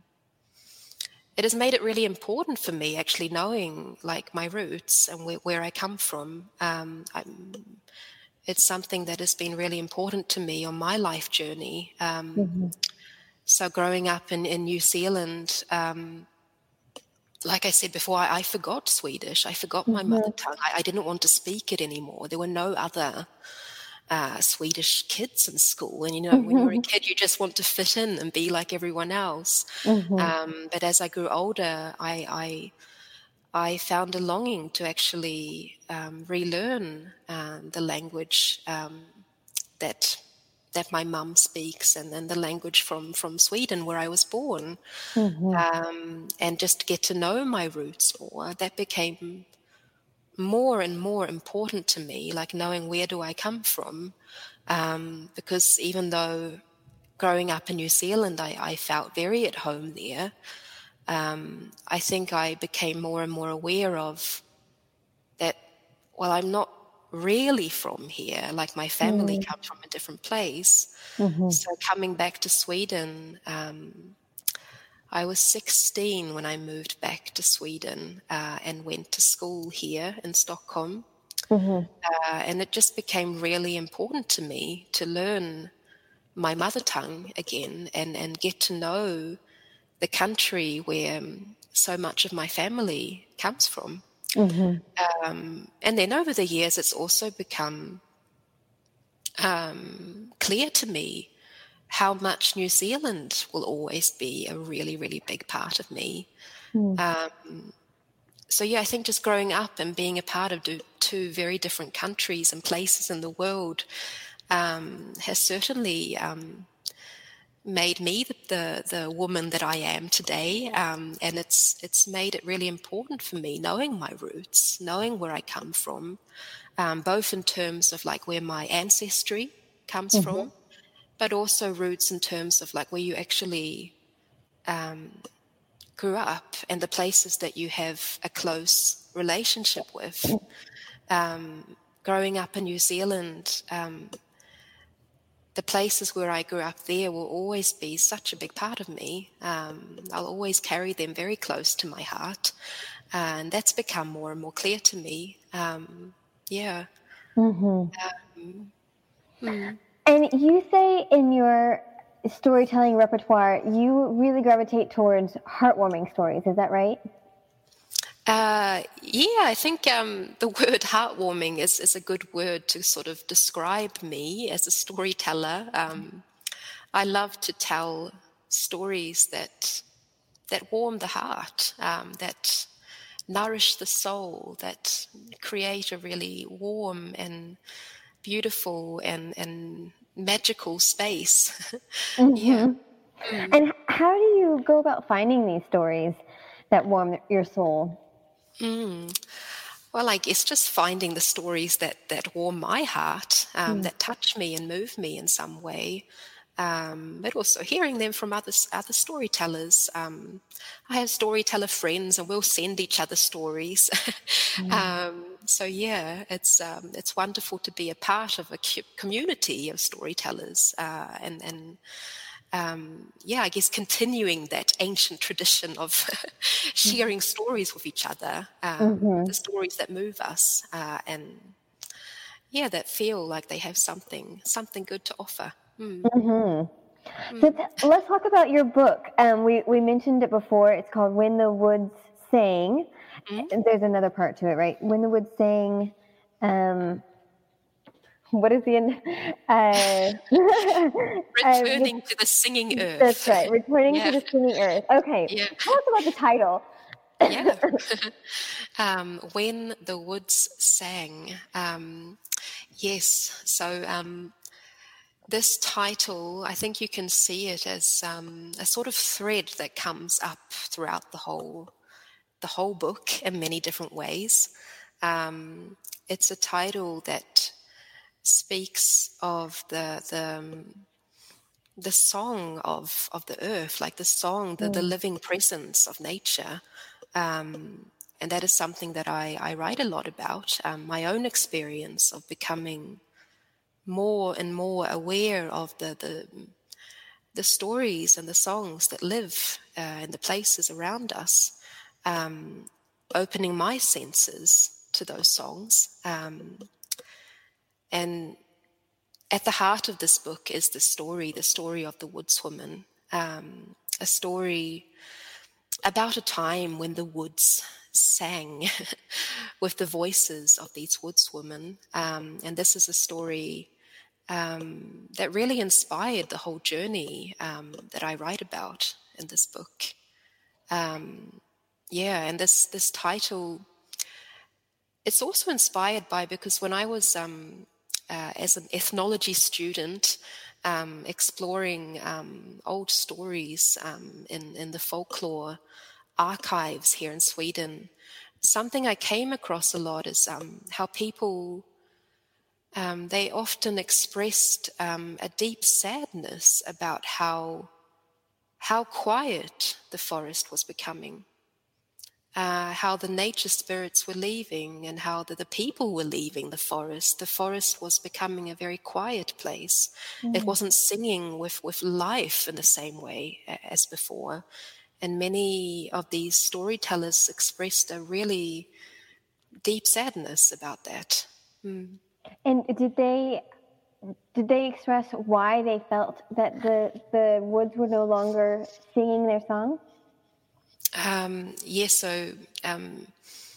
[SPEAKER 2] It has made it really important for me, actually, knowing like my roots and where, where I come from. Um, I'm, it's something that has been really important to me on my life journey. Um,
[SPEAKER 1] Mm-hmm.
[SPEAKER 2] so growing up in, in New Zealand, um, like I said before, I, I forgot Swedish. I forgot my mother
[SPEAKER 1] Mm-hmm.
[SPEAKER 2] tongue. I, I didn't want to speak it anymore. There were no other uh, Swedish kids in school. And, you know, when you're a kid, you just want to fit in and be like everyone else.
[SPEAKER 1] Mm-hmm.
[SPEAKER 2] Um, but as I grew older, I, I, I found a longing to actually um, relearn um, the language um, that that my mum speaks, and then the language from, from Sweden, where I was born,
[SPEAKER 1] Mm-hmm.
[SPEAKER 2] um, and just get to know my roots more. That became more and more important to me, like knowing where do I come from, um, because even though growing up in New Zealand, I, I felt very at home there, um, I think I became more and more aware of that, well, I'm not really from here, like my family
[SPEAKER 1] Mm-hmm.
[SPEAKER 2] comes from a different place.
[SPEAKER 1] Mm-hmm.
[SPEAKER 2] So coming back to Sweden, um, I was sixteen when I moved back to Sweden uh, and went to school here in Stockholm.
[SPEAKER 1] Mm-hmm.
[SPEAKER 2] Uh, and it just became really important to me to learn my mother tongue again and, and get to know the country where um, so much of my family comes from.
[SPEAKER 1] Mm-hmm.
[SPEAKER 2] Um, and then over the years, it's also become um, clear to me how much New Zealand will always be a really, really big part of me.
[SPEAKER 1] Mm.
[SPEAKER 2] Um, so yeah, I think just growing up and being a part of do, two very different countries and places in the world um, has certainly um, made me the, the the woman that I am today, um, and it's it's made it really important for me knowing my roots, knowing where I come from, um, both in terms of like where my ancestry comes
[SPEAKER 1] Mm-hmm.
[SPEAKER 2] from, but also roots in terms of like where you actually um, grew up and the places that you have a close relationship with. Um, growing up in New Zealand, um, the places where I grew up there will always be such a big part of me. Um, I'll always carry them very close to my heart. And that's become more and more clear to me. Um, yeah.
[SPEAKER 1] Mm-hmm.
[SPEAKER 2] Um, mm.
[SPEAKER 1] And you say in your storytelling repertoire, you really gravitate towards heartwarming stories. Is that right?
[SPEAKER 2] Uh, yeah, I think um, the word heartwarming is, is a good word to sort of describe me as a storyteller. Um, I love to tell stories that that warm the heart, um, that nourish the soul, that create a really warm and beautiful and, and magical space. Yeah.
[SPEAKER 1] Mm-hmm.
[SPEAKER 2] Mm.
[SPEAKER 1] And how do you go about finding these stories that warm your soul?
[SPEAKER 2] Mm. Well, I guess just finding the stories that, that warm my heart, um,
[SPEAKER 1] Mm.
[SPEAKER 2] that touch me and move me in some way, um, but also hearing them from other, other storytellers. Um, I have storyteller friends, and we'll send each other stories.
[SPEAKER 1] Mm.
[SPEAKER 2] um, so yeah, it's um, it's wonderful to be a part of a community of storytellers, uh, and and um, yeah, I guess continuing that ancient tradition of sharing stories with each other, um,
[SPEAKER 1] Mm-hmm.
[SPEAKER 2] the stories that move us, uh, and yeah, that feel like they have something something good to offer. Mm.
[SPEAKER 1] Mm-hmm. So
[SPEAKER 2] Mm.
[SPEAKER 1] t- let's talk about your book. Um, we, we mentioned it before. It's called When the Woods Sang.
[SPEAKER 2] Mm.
[SPEAKER 1] And there's another part to it, right? When the Woods Sang. Um, what is the end? Uh, uh,
[SPEAKER 2] Returning to the singing
[SPEAKER 1] that's
[SPEAKER 2] earth.
[SPEAKER 1] right. Returning to
[SPEAKER 2] Yeah,
[SPEAKER 1] the Singing Earth. Okay.
[SPEAKER 2] yeah,
[SPEAKER 1] Tell us about the title.
[SPEAKER 2] yeah. um, when the woods sang. Um, yes. So um, this title, I think you can see it as um, a sort of thread that comes up throughout the whole the whole book in many different ways. Um, it's a title that speaks of the the um, the song of of the earth, like the song, the, the
[SPEAKER 1] Mm.
[SPEAKER 2] living presence of nature. Um, and that is something that I, I write a lot about, um, my own experience of becoming more and more aware of the the, the stories and the songs that live uh, in the places around us, um, opening my senses to those songs. Um, and at the heart of this book is the story, the story of the woodswoman, um, a story about a time when the woods sang with the voices of these woodswomen. Um, and this is a story um, that really inspired the whole journey um, that I write about in this book. Um, yeah, and this this title, it's also inspired by, because when I was um, uh, as an ethnology student, um, exploring um, old stories um, in in the folklore archives here in Sweden, something I came across a lot is um, how people, um, they often expressed um, a deep sadness about how how quiet the forest was becoming, uh, how the nature spirits were leaving, and how the, the people were leaving the forest. The forest was becoming a very quiet place.
[SPEAKER 1] Mm.
[SPEAKER 2] It wasn't singing with, with life in the same way as before. And many of these storytellers expressed a really deep sadness about that. Mm.
[SPEAKER 1] And did they did they express why they felt that the the woods were no longer singing their song?
[SPEAKER 2] Um, yes, so um,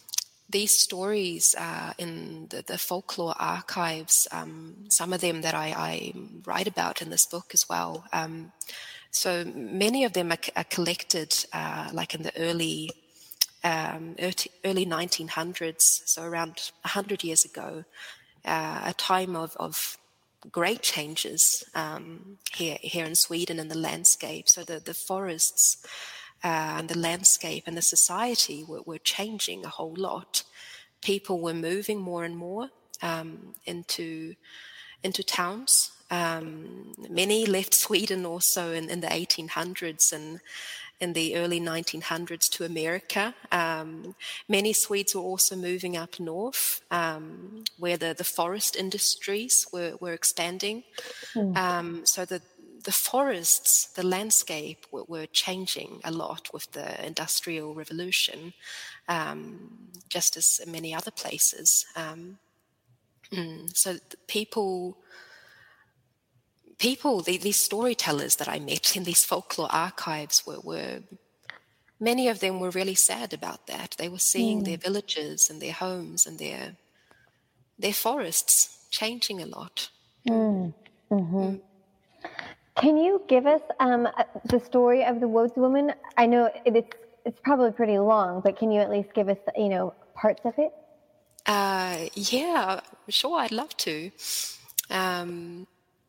[SPEAKER 2] these stories uh, in the, the folklore archives, um, some of them that I, I write about in this book as well. Um, so many of them are, are collected uh, like in the early um, early nineteen hundreds, so around one hundred years ago, uh, a time of, of great changes um, here here in Sweden in the landscape. So the, the forests uh, and the landscape and the society were, were changing a whole lot. People were moving more and more um, into into towns. Um, many left Sweden also in, in the eighteen hundreds and in the early nineteen hundreds to America. Um, many Swedes were also moving up north, um, where the, the forest industries were, were expanding. Mm. Um, so the the forests, the landscape were, were changing a lot with the Industrial Revolution, um, just as in many other places. Um, mm, so the people... People, the, these storytellers that I met in these folklore archives were, were, many of them were really sad about that. They were seeing mm. their villages and their homes and their their forests changing a lot.
[SPEAKER 1] Mm. Mm-hmm. Mm. Can you give us um, the story of the Woods Woman? I know it, it's it's probably pretty long, but can you at least give us, you know, parts of it?
[SPEAKER 2] Uh, yeah, sure, I'd love to. Um,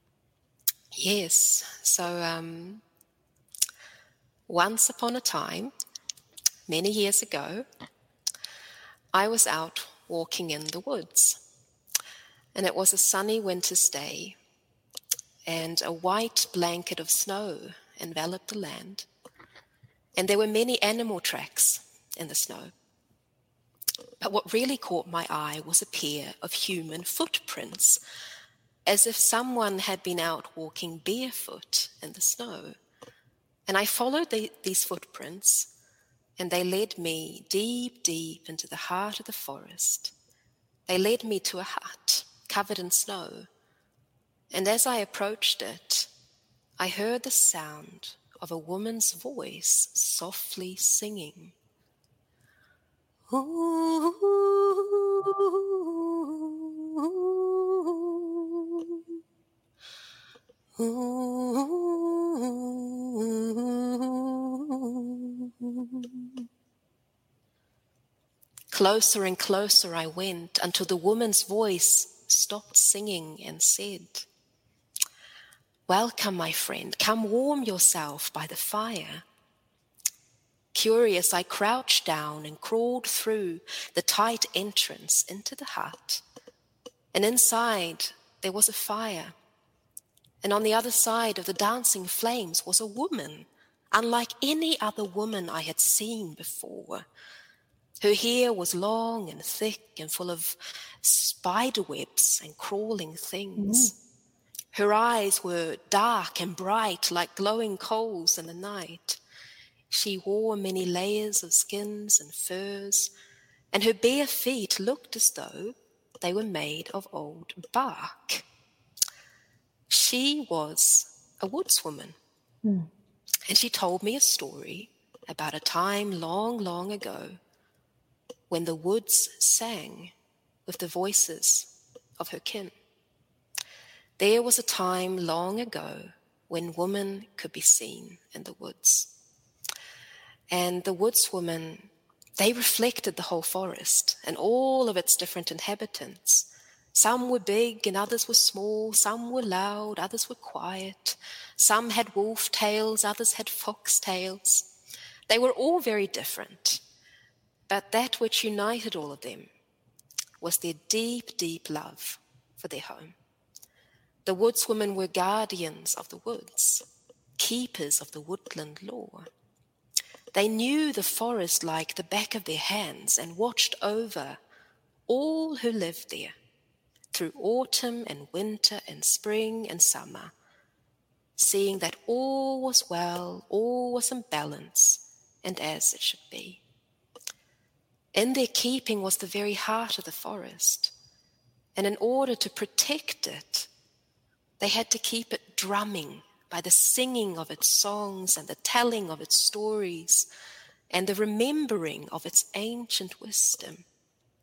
[SPEAKER 2] Yes, so um, once upon a time, many years ago, I was out walking in the woods, and it was a sunny winter's day, and a white blanket of snow enveloped the land, and there were many animal tracks in the snow. But what really caught my eye was a pair of human footprints, as if someone had been out walking barefoot in the snow. And I followed the, these footprints, and they led me deep, deep into the heart of the forest. They led me to a hut covered in snow. And as I approached it, I heard the sound of a woman's voice softly singing. Ooh, Closer and closer I went until the woman's voice stopped singing and said, "Welcome, my friend. Come warm yourself by the fire." Curious, I crouched down and crawled through the tight entrance into the hut. And inside there was a fire. And on the other side of the dancing flames was a woman, unlike any other woman I had seen before. Her hair was long and thick and full of spider webs and crawling things. Mm. Her eyes were dark and bright like glowing coals in the night. She wore many layers of skins and furs, and her bare feet looked as though they were made of old bark. She was a woodswoman, mm. and she told me a story about a time long, long ago when the woods sang with the voices of her kin. There was a time long ago when women could be seen in the woods. And the woodswomen, they reflected the whole forest and all of its different inhabitants. Some were big and others were small. Some were loud, others were quiet. Some had wolf tails, others had fox tails. They were all very different. But that which united all of them was their deep, deep love for their home. The woodswomen were guardians of the woods, keepers of the woodland law. They knew the forest like the back of their hands and watched over all who lived there through autumn and winter and spring and summer, seeing that all was well, all was in balance and as it should be. In their keeping was the very heart of the forest, and in order to protect it, they had to keep it drumming by the singing of its songs and the telling of its stories and the remembering of its ancient wisdom.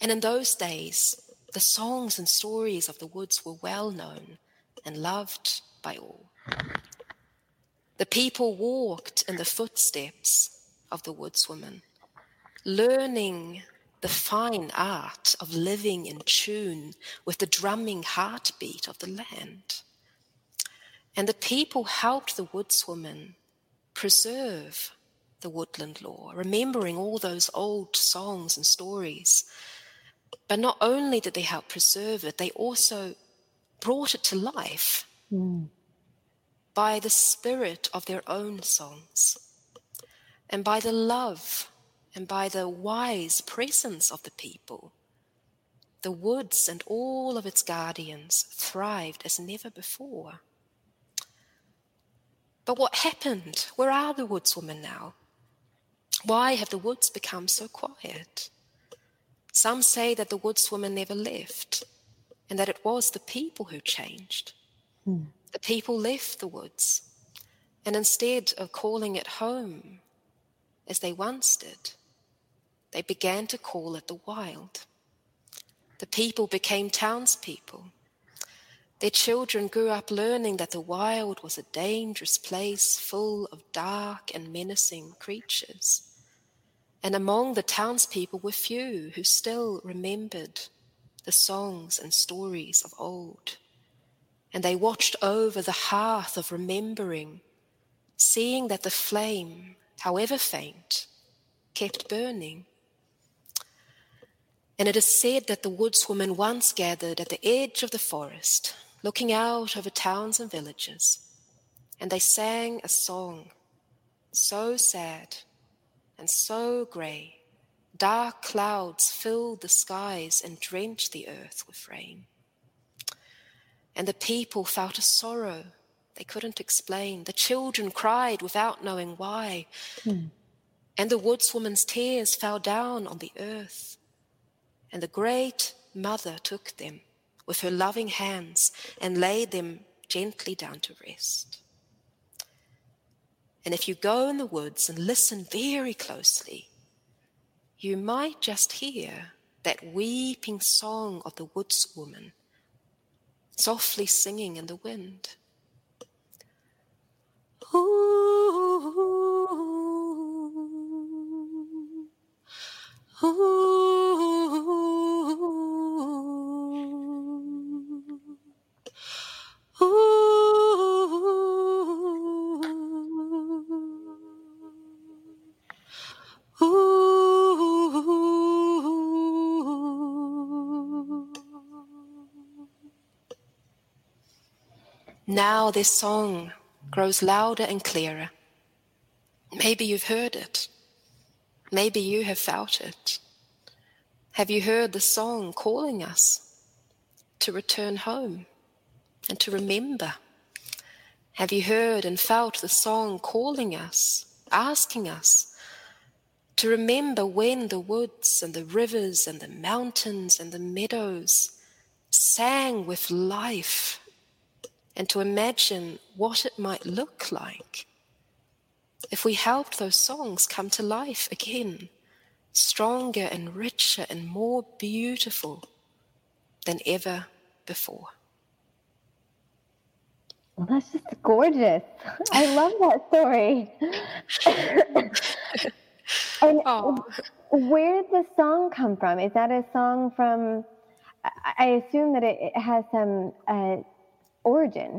[SPEAKER 2] And in those days, the songs and stories of the woods were well known and loved by all. The people walked in the footsteps of the woodswoman, learning the fine art of living in tune with the drumming heartbeat of the land. And the people helped the woodswoman preserve the woodland lore, remembering all those old songs and stories. But not only did they help preserve it, they also brought it to life mm. by the spirit of their own songs, and by the love and by the wise presence of the people. The woods and all of its guardians thrived as never before. But what happened? Where are the woodswomen now? Why have the woods become so quiet? Some say that the woodswomen never left, and that it was the people who changed. Hmm. The people left the woods, and instead of calling it home, as they once did, they began to call it the wild. The people became townspeople. Their children grew up learning that the wild was a dangerous place full of dark and menacing creatures. And among the townspeople were few who still remembered the songs and stories of old. And they watched over the hearth of remembering, seeing that the flame, however faint, kept burning. And it is said that the woodswomen once gathered at the edge of the forest, looking out over towns and villages, and they sang a song so sad and so grey, dark clouds filled the skies and drenched the earth with rain. And the people felt a sorrow they couldn't explain. The children cried without knowing why. Hmm. And the woodswoman's tears fell down on the earth. And the great mother took them with her loving hands and laid them gently down to rest. And if you go in the woods and listen very closely, you might just hear that weeping song of the woodswoman softly singing in the wind. Ooh, ooh, Now this song grows louder and clearer. Maybe you've heard it. Maybe you have felt it. Have you heard the song calling us to return home and to remember? Have you heard and felt the song calling us, asking us to remember when the woods and the rivers and the mountains and the meadows sang with life, and to imagine what it might look like if we helped those songs come to life again, stronger and richer and more beautiful than ever before?
[SPEAKER 1] Well, that's just gorgeous. I love that story. And oh. Where did the song come from? Is that a song from, I assume that it has some uh, origin.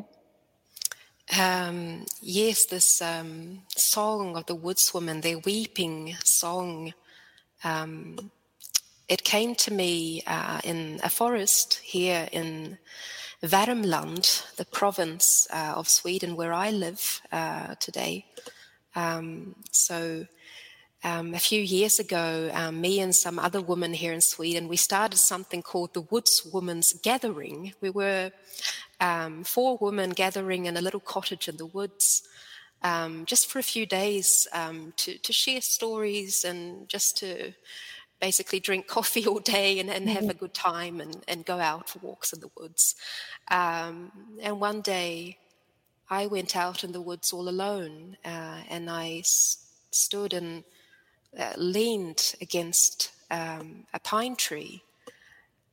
[SPEAKER 2] Um, yes, this um, song of the woodswoman, their weeping song, um, it came to me uh, in a forest here in Värmland, the province uh, of Sweden where I live uh, today. Um, so um, a few years ago, um, me and some other women here in Sweden, we started something called the Woodswomen's Gathering. We were um, four women gathering in a little cottage in the woods um, just for a few days um, to, to share stories and just to basically drink coffee all day and, and have a good time and, and go out for walks in the woods. Um, and one day I went out in the woods all alone uh, and I s- stood and uh, leaned against um, a pine tree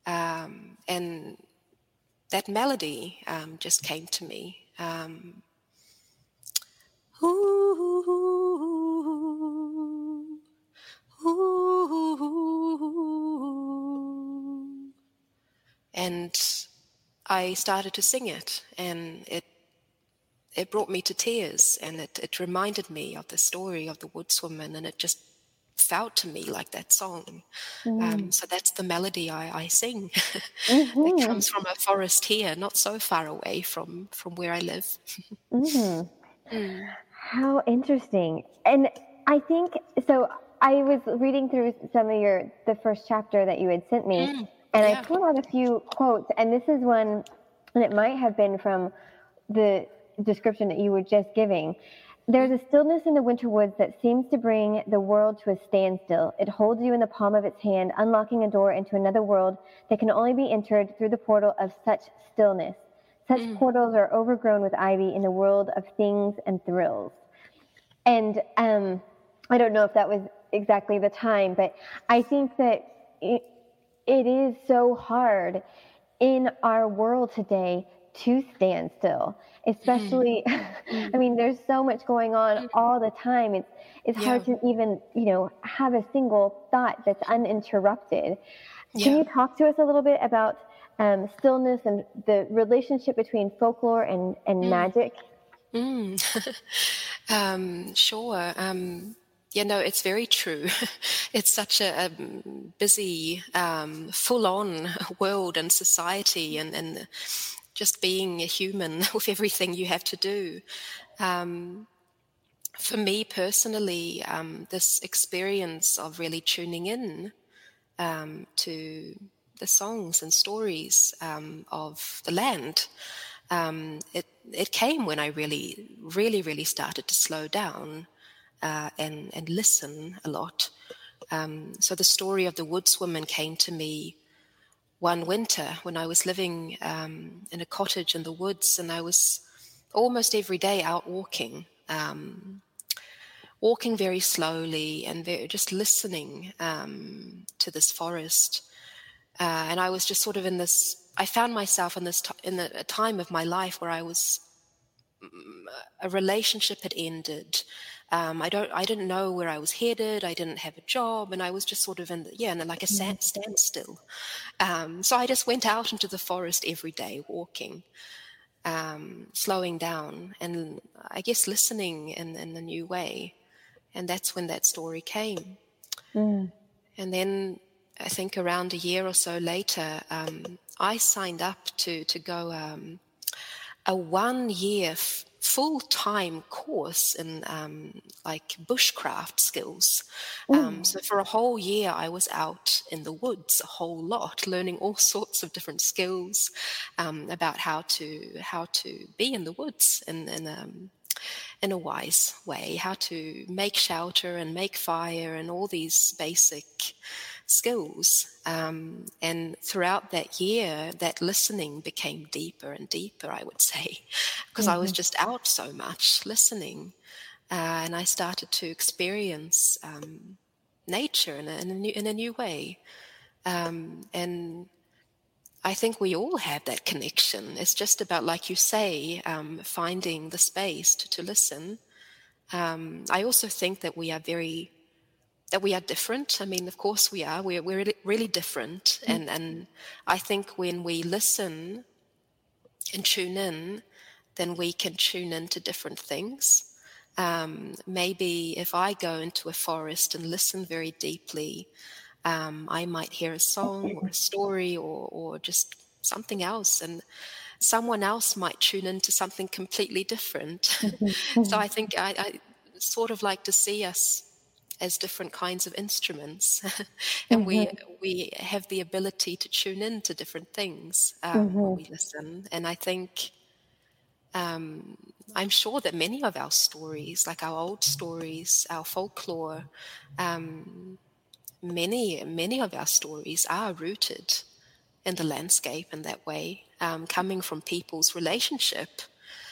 [SPEAKER 2] Um, and that melody um, just came to me. Um, ooh, ooh, ooh, and I started to sing it, and it it brought me to tears, and it, it reminded me of the story of the woodswoman, and it just felt to me like that song. Um,
[SPEAKER 1] Mm.
[SPEAKER 2] so that's the melody I, I sing. It
[SPEAKER 1] Mm-hmm.
[SPEAKER 2] comes from a forest here, not so far away from, from where I live.
[SPEAKER 1] Mm-hmm.
[SPEAKER 2] Mm.
[SPEAKER 1] How interesting. And I think so. I was reading through some of your the first chapter that you had sent me,
[SPEAKER 2] Mm.
[SPEAKER 1] and I
[SPEAKER 2] Yeah.
[SPEAKER 1] pulled out a few quotes, and this is one, and it might have been from the description that you were just giving. There's
[SPEAKER 2] Mm.
[SPEAKER 1] a stillness in the winter woods that seems to bring the world to a standstill. It holds you in the palm of its hand, unlocking a door into another world that can only be entered through the portal of such stillness. Such
[SPEAKER 2] Mm.
[SPEAKER 1] portals are overgrown with ivy in the world of things and thrills. And um, I don't know if that was exactly the time, but I think that it, it is so hard in our world today to stand still,
[SPEAKER 2] Mm.
[SPEAKER 1] especially, I
[SPEAKER 2] Mm.
[SPEAKER 1] mean, there's so much going on
[SPEAKER 2] Mm.
[SPEAKER 1] all the time. It's, it's
[SPEAKER 2] Yeah.
[SPEAKER 1] hard to even, you know, have a single thought that's uninterrupted. Can
[SPEAKER 2] Yeah.
[SPEAKER 1] you talk to us a little bit about um, stillness and the relationship between folklore and, and
[SPEAKER 2] Mm.
[SPEAKER 1] magic?
[SPEAKER 2] Mm. um, sure. Um, yeah, no, it's very true. It's such a, a busy, um, full-on world and society, and, and just being a human with everything you have to do. Um, for me personally, um, this experience of really tuning in um, to the songs and stories um, of the land, um, it it came when I really, really, really started to slow down uh, and and listen a lot. Um, so the story of the woodswoman came to me one winter when I was living um, in a cottage in the woods, and I was almost every day out walking. Um, walking very slowly and very, just listening um, to this forest. Uh, and I was just sort of in this, I found myself in this, t- in a, a time of my life where I was, a relationship had ended. Um, I don't, I didn't know where I was headed. I didn't have a job, and I was just sort of in, the, yeah, in like a stand, standstill. Um, so I just went out into the forest every day, walking, um, slowing down, and I guess listening in, in a new way. And that's when that story came.
[SPEAKER 1] Mm.
[SPEAKER 2] And then I think around a year or so later, um, I signed up to, to go um, a one-year f- full-time course in um, like bushcraft skills. Um,
[SPEAKER 1] Mm.
[SPEAKER 2] so for a whole year, I was out in the woods a whole lot, learning all sorts of different skills um, about how to how to be in the woods and and um, in a wise way, how to make shelter and make fire and all these basic skills. Um, and throughout that year, that listening became deeper and deeper, I would say, because I was
[SPEAKER 1] Mm-hmm.
[SPEAKER 2] just out so much listening. Uh, and I started to experience um, nature in a, in, a new, in a new way. Um, and I think we all have that connection. It's just about, like you say, um, finding the space to, to listen. Um, I also think that we are very that we are different. I mean, of course we are. We're we're really, really different, and and I think when we listen and tune in, then we can tune into different things. Um, maybe if I go into a forest and listen very deeply, um, I might hear a song or a story or or just something else, and someone else might tune into something completely different. So I think I, I sort of like to see us as different kinds of instruments, and we
[SPEAKER 1] Mm-hmm.
[SPEAKER 2] we have the ability to tune in to different things um, when
[SPEAKER 1] Mm-hmm.
[SPEAKER 2] we listen. And I think um, I'm sure that many of our stories, like our old stories, our folklore, um, many many of our stories are rooted in the landscape in that way, um, coming from people's relationship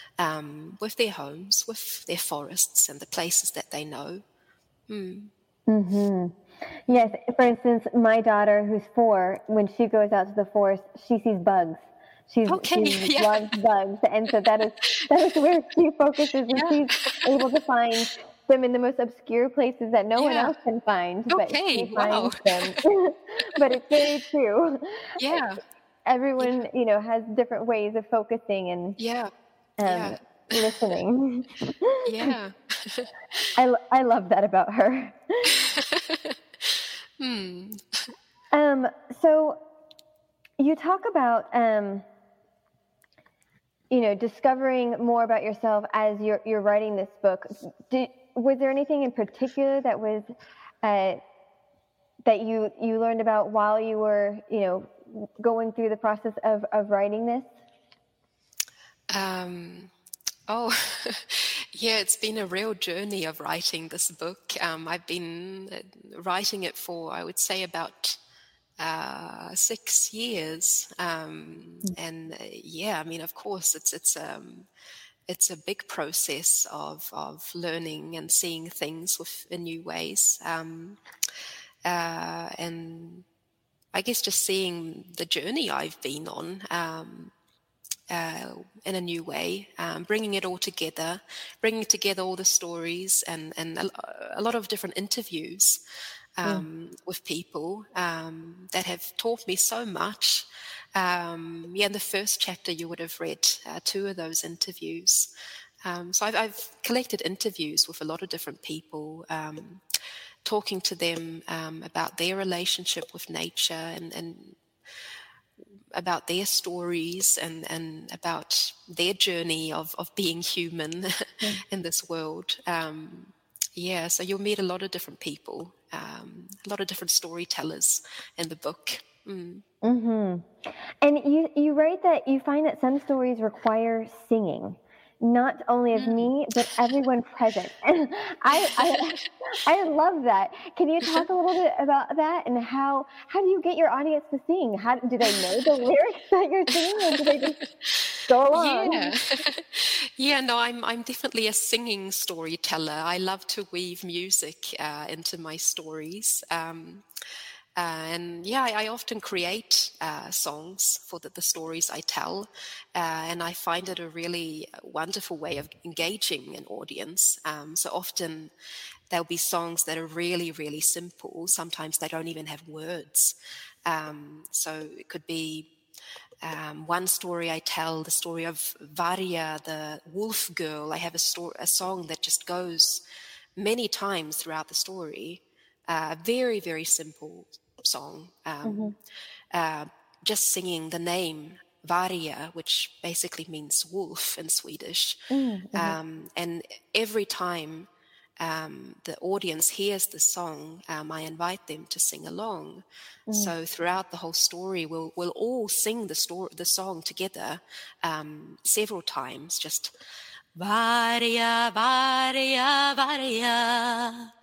[SPEAKER 2] um, with their homes, with their forests and the places that they know. Mm.
[SPEAKER 1] Hmm. Yes. For instance, my daughter, who's four, when she goes out to the forest, she sees bugs. She's
[SPEAKER 2] Okay,
[SPEAKER 1] she
[SPEAKER 2] yeah,
[SPEAKER 1] loves bugs, and so that is that is where she focuses, and
[SPEAKER 2] yeah,
[SPEAKER 1] she's able to find them in the most obscure places that no one
[SPEAKER 2] yeah.
[SPEAKER 1] else can find, but she
[SPEAKER 2] Okay, wow.
[SPEAKER 1] finds them. But it's very true.
[SPEAKER 2] Yeah,
[SPEAKER 1] Everyone,
[SPEAKER 2] yeah,
[SPEAKER 1] you know, has different ways of focusing and
[SPEAKER 2] yeah,
[SPEAKER 1] um,
[SPEAKER 2] yeah,
[SPEAKER 1] listening.
[SPEAKER 2] yeah.
[SPEAKER 1] I, lo- I love that about her.
[SPEAKER 2] Hmm.
[SPEAKER 1] Um, so you talk about, um, you know, discovering more about yourself as you're, you're writing this book. Did, was there anything in particular that was, uh, that you, you learned about while you were, you know, going through the process of, of writing this?
[SPEAKER 2] Um, oh, yeah, it's been a real journey of writing this book. Um, I've been uh, writing it for, I would say, about uh, six years. Um, and uh, yeah, I mean, of course, it's it's um, it's a big process of of learning and seeing things with in new ways. Um, uh, and I guess just seeing the journey I've been on. Um, uh, in a new way, um, bringing it all together, bringing together all the stories and, and a, a lot of different interviews
[SPEAKER 1] Mm.
[SPEAKER 2] um, with people um, that have taught me so much. Um, yeah, in the first chapter you would have read uh, two of those interviews. Um, so I've, I've collected interviews with a lot of different people, um, talking to them um, about their relationship with nature and, and about their stories and, and about their journey of, of being human
[SPEAKER 1] Mm.
[SPEAKER 2] in this world. Um, yeah, so you'll meet a lot of different people, um, a lot of different storytellers in the book. Mm.
[SPEAKER 1] Mm-hmm. And you, you write that you find that some stories require singing, not only of
[SPEAKER 2] Mm.
[SPEAKER 1] me, but everyone present. And I, I, I love that. Can you talk a little bit about that and how, how do you get your audience to sing? How do they know the lyrics that you're singing, or do they just go along?
[SPEAKER 2] Yeah. Yeah, no, I'm I'm definitely a singing storyteller. I love to weave music uh, into my stories. Um, Uh, and yeah, I, I often create uh, songs for the, the stories I tell, uh, and I find it a really wonderful way of engaging an audience. Um, so often there'll be songs that are really, really simple. Sometimes they don't even have words. Um, so it could be um, one story I tell, the story of Varia, the wolf girl. I have a, sto- a song that just goes many times throughout the story. Uh, very, very simple song.
[SPEAKER 1] Mm-hmm.
[SPEAKER 2] Um, uh, just singing the name Varia, which basically means wolf in Swedish.
[SPEAKER 1] Mm-hmm.
[SPEAKER 2] Um, and every time um, the audience hears the song, um, I invite them to sing along.
[SPEAKER 1] Mm-hmm.
[SPEAKER 2] So throughout the whole story, we'll we'll all sing the story, the song together um, several times. Just Varia, Varia, Varia,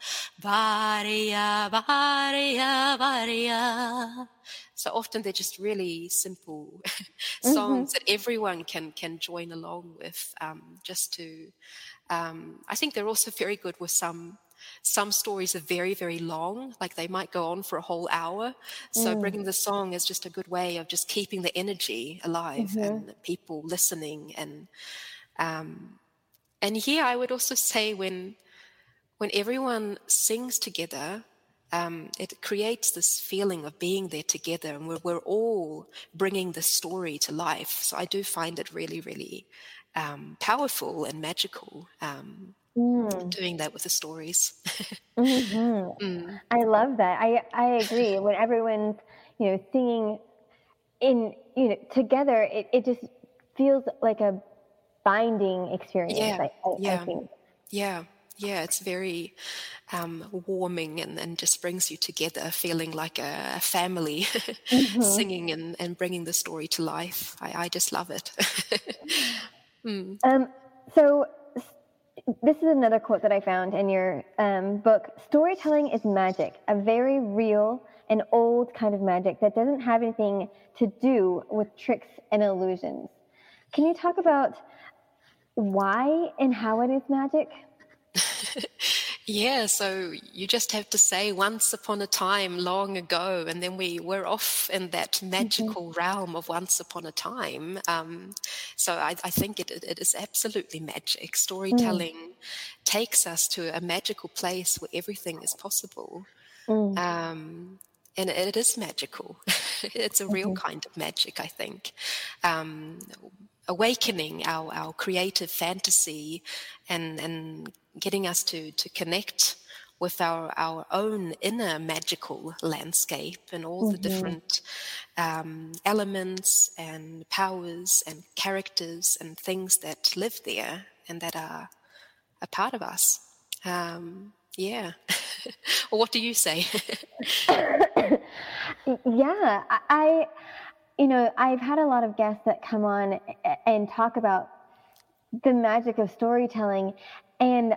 [SPEAKER 2] Varia, Varia, Varia. So often they're just really simple
[SPEAKER 1] Mm-hmm.
[SPEAKER 2] songs that everyone can can join along with. Um, just to, um, I think they're also very good with some. Some stories are very, very long, like they might go on for a whole hour. So bringing the song is just a good way of just keeping the energy alive
[SPEAKER 1] Mm-hmm.
[SPEAKER 2] and people listening. And um, and here I would also say when when everyone sings together, um, it creates this feeling of being there together, and we're, we're all bringing the story to life. So I do find it really, really um, powerful and magical um,
[SPEAKER 1] Mm.
[SPEAKER 2] doing that with the stories.
[SPEAKER 1] Mm-hmm.
[SPEAKER 2] mm.
[SPEAKER 1] I love that. I I agree. When everyone's, you know, singing in, you know, together, it, it just feels like a binding experience.
[SPEAKER 2] Yeah,
[SPEAKER 1] I, I, I
[SPEAKER 2] yeah,
[SPEAKER 1] think.
[SPEAKER 2] yeah, yeah. It's very um, warming and, and just brings you together, feeling like a, a family,
[SPEAKER 1] Hmm.
[SPEAKER 2] singing and, and bringing the story to life. I, I just love it. mm.
[SPEAKER 1] Um, so s- this is another quote that I found in your um, book. Storytelling is magic, a very real and old kind of magic that doesn't have anything to do with tricks and illusions. Can you talk about why and how it is magic?
[SPEAKER 2] Yeah, so you just have to say once upon a time long ago, and then we we're off in that
[SPEAKER 1] Mhm,
[SPEAKER 2] magical realm of once upon a time. Um, so I, I think it, it it is absolutely magic.
[SPEAKER 1] mm,
[SPEAKER 2] Storytelling takes us to a magical place where everything is possible.
[SPEAKER 1] mm,
[SPEAKER 2] Um, and it is magical. It's a real
[SPEAKER 1] mhm,
[SPEAKER 2] kind of magic, I think. Um, Awakening our, our creative fantasy and, and getting us to, to connect with our, our own inner magical landscape and all the
[SPEAKER 1] mhm.
[SPEAKER 2] different um, elements and powers and characters and things that live there and that are a part of us. Um, yeah. Or what do you say?
[SPEAKER 1] Yeah, I, I, you know, I've had a lot of guests that come on a- and talk about the magic of storytelling, and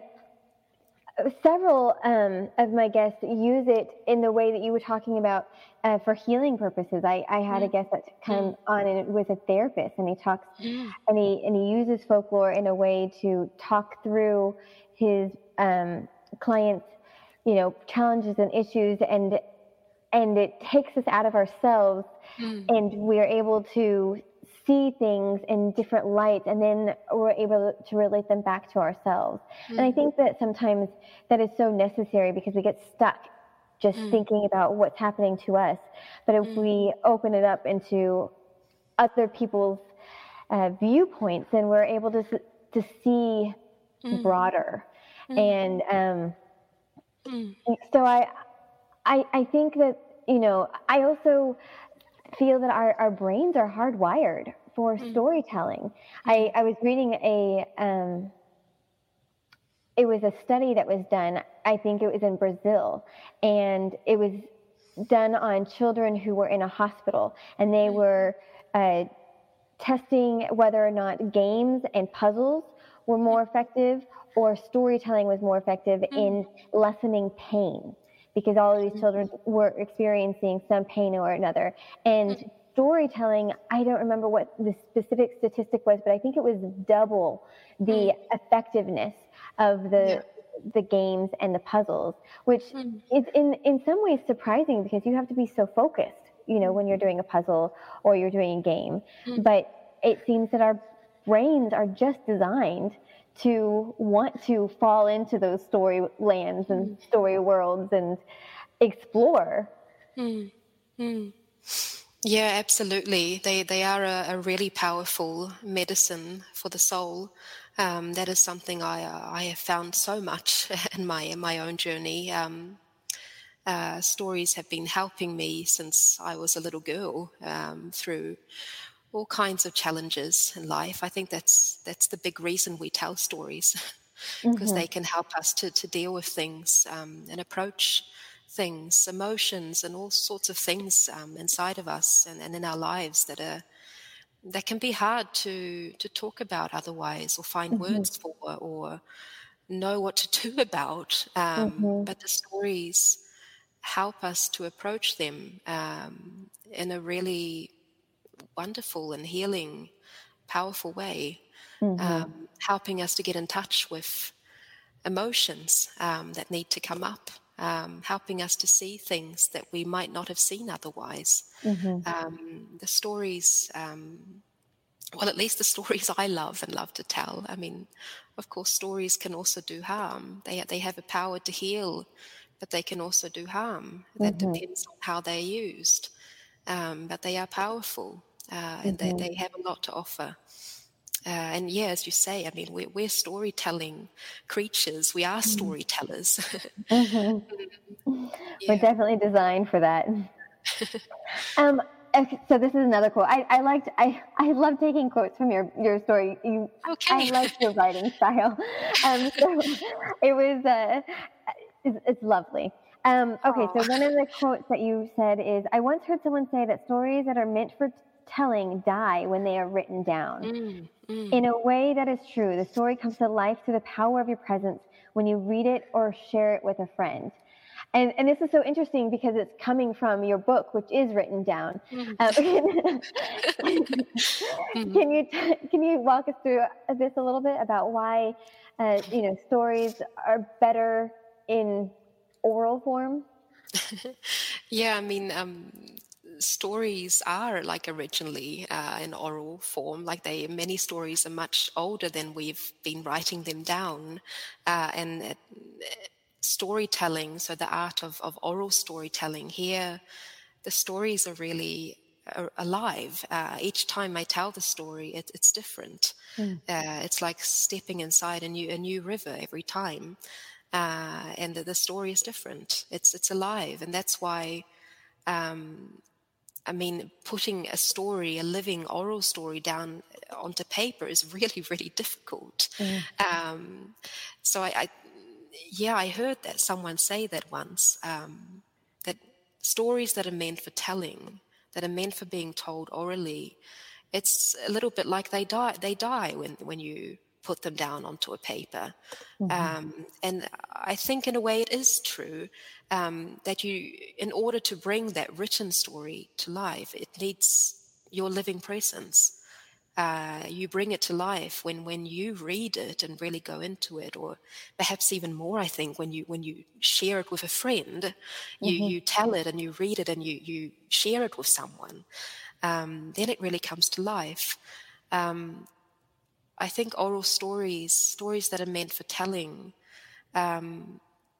[SPEAKER 1] several um, of my guests use it in the way that you were talking about uh, for healing purposes. I, I had a
[SPEAKER 2] Mm,
[SPEAKER 1] guest that
[SPEAKER 2] mm,
[SPEAKER 1] came on and it was a therapist, and he talks
[SPEAKER 2] mm,
[SPEAKER 1] and he and he uses folklore in a way to talk through his um, clients, you know, challenges and issues, and and it takes us out of ourselves,
[SPEAKER 2] mm,
[SPEAKER 1] and we're able to see things in different lights, and then we're able to relate them back to ourselves. And I
[SPEAKER 2] mm,
[SPEAKER 1] think that sometimes that is so necessary because we get stuck just
[SPEAKER 2] mm,
[SPEAKER 1] thinking about what's happening to us. But if
[SPEAKER 2] mm,
[SPEAKER 1] we open it up into other people's uh, viewpoints, then we're able to to see
[SPEAKER 2] mm,
[SPEAKER 1] broader.
[SPEAKER 2] mm,
[SPEAKER 1] And um,
[SPEAKER 2] mm,
[SPEAKER 1] so I, I I think that, you know, I also feel that our, our brains are hardwired for
[SPEAKER 2] mm,
[SPEAKER 1] storytelling. I,
[SPEAKER 2] mm,
[SPEAKER 1] I was reading a um, it was a study that was done. I think it was in Brazil, and it was done on children who were in a hospital, and they
[SPEAKER 2] mm,
[SPEAKER 1] were uh, testing whether or not games and puzzles were more effective or storytelling was more effective
[SPEAKER 2] mm,
[SPEAKER 1] in lessening pain, because all of these children were experiencing some pain or another. And
[SPEAKER 2] mm,
[SPEAKER 1] storytelling, I don't remember what the specific statistic was, but I think it was double the
[SPEAKER 2] mm,
[SPEAKER 1] effectiveness of the
[SPEAKER 2] yeah.
[SPEAKER 1] the games and the puzzles, which
[SPEAKER 2] Mm,
[SPEAKER 1] is in in some ways surprising because you have to be so focused, you know,
[SPEAKER 2] mm,
[SPEAKER 1] when you're doing a puzzle or you're doing a game.
[SPEAKER 2] mm,
[SPEAKER 1] But it seems that our brains are just designed to want to fall into those story lands and
[SPEAKER 2] mm,
[SPEAKER 1] story worlds and explore.
[SPEAKER 2] mm, mm. Yeah, absolutely. They they are a, a really powerful medicine for the soul. Um, that is something I uh, I have found so much in my in my own journey. Um, uh, stories have been helping me since I was a little girl um, through all kinds of challenges in life. I think that's that's the big reason we tell stories, because
[SPEAKER 1] Hmm.
[SPEAKER 2] they can help us to to deal with things um, and approach things, emotions, and all sorts of things um, inside of us and, and in our lives that are that can be hard to to talk about otherwise, or find
[SPEAKER 1] Hmm.
[SPEAKER 2] words for, or know what to do about. Um,
[SPEAKER 1] Hmm.
[SPEAKER 2] but the stories help us to approach them um, in a really wonderful and healing, powerful way,
[SPEAKER 1] Hmm.
[SPEAKER 2] um, helping us to get in touch with emotions um, that need to come up, um, helping us to see things that we might not have seen otherwise.
[SPEAKER 1] Hmm.
[SPEAKER 2] Um, the stories, um, well, at least the stories I love and love to tell. I mean, of course, stories can also do harm. They they have a power to heal, but they can also do harm. That
[SPEAKER 1] Hmm.
[SPEAKER 2] depends on how they're used. Um, but they are powerful, uh, and they,
[SPEAKER 1] Hmm.
[SPEAKER 2] they have a lot to offer. Uh, and yeah, as you say, I mean, we're, we're storytelling creatures. We are storytellers.
[SPEAKER 1] Hmm. We're
[SPEAKER 2] Yeah.
[SPEAKER 1] definitely designed for that. Um, okay, so this is another quote. I, I liked I, I love taking quotes from your, your story. You I
[SPEAKER 2] Okay.
[SPEAKER 1] like your writing style. Um, so it was uh, it's, it's lovely. Um, okay,
[SPEAKER 2] Oh.
[SPEAKER 1] so one of the quotes that you said is, "I once heard someone say that stories that are meant for telling die when they are written down.
[SPEAKER 2] Mm,
[SPEAKER 1] In
[SPEAKER 2] mm,
[SPEAKER 1] a way, that is true. The story comes to life through the power of your presence when you read it or share it with a friend." And, and this is so interesting because it's coming from your book, which is written down.
[SPEAKER 2] mm,
[SPEAKER 1] Um, can
[SPEAKER 2] mm.
[SPEAKER 1] you can you walk us through this a little bit about why uh, you know stories are better in oral form?
[SPEAKER 2] Yeah, I mean, um, stories are like originally uh, in oral form. Like they, many stories are much older than we've been writing them down, uh, and uh, storytelling. So the art of of oral storytelling here, the stories are really uh, alive. Uh, each time I tell the story, it, it's different.
[SPEAKER 1] Mm.
[SPEAKER 2] Uh, it's like stepping inside a new a new river every time, uh, and the, the story is different. It's it's alive, and that's why. Um, I mean, putting a story, a living oral story down onto paper is really, really difficult.
[SPEAKER 1] Mm.
[SPEAKER 2] Um, so I, I, yeah, I heard that someone say that once, um, that stories that are meant for telling, that are meant for being told orally, it's a little bit like they die. They die when when you put them down onto a paper.
[SPEAKER 1] Mm-hmm.
[SPEAKER 2] Um, and I think in a way it is true um, that you, in order to bring that written story to life, it needs your living presence. Uh, you bring it to life when, when you read it and really go into it, or perhaps even more, I think, when you when you share it with a friend, you,
[SPEAKER 1] Mm-hmm.
[SPEAKER 2] you tell it and you read it and you, you share it with someone, um, then it really comes to life. Um, I think oral stories, stories that are meant for telling, um,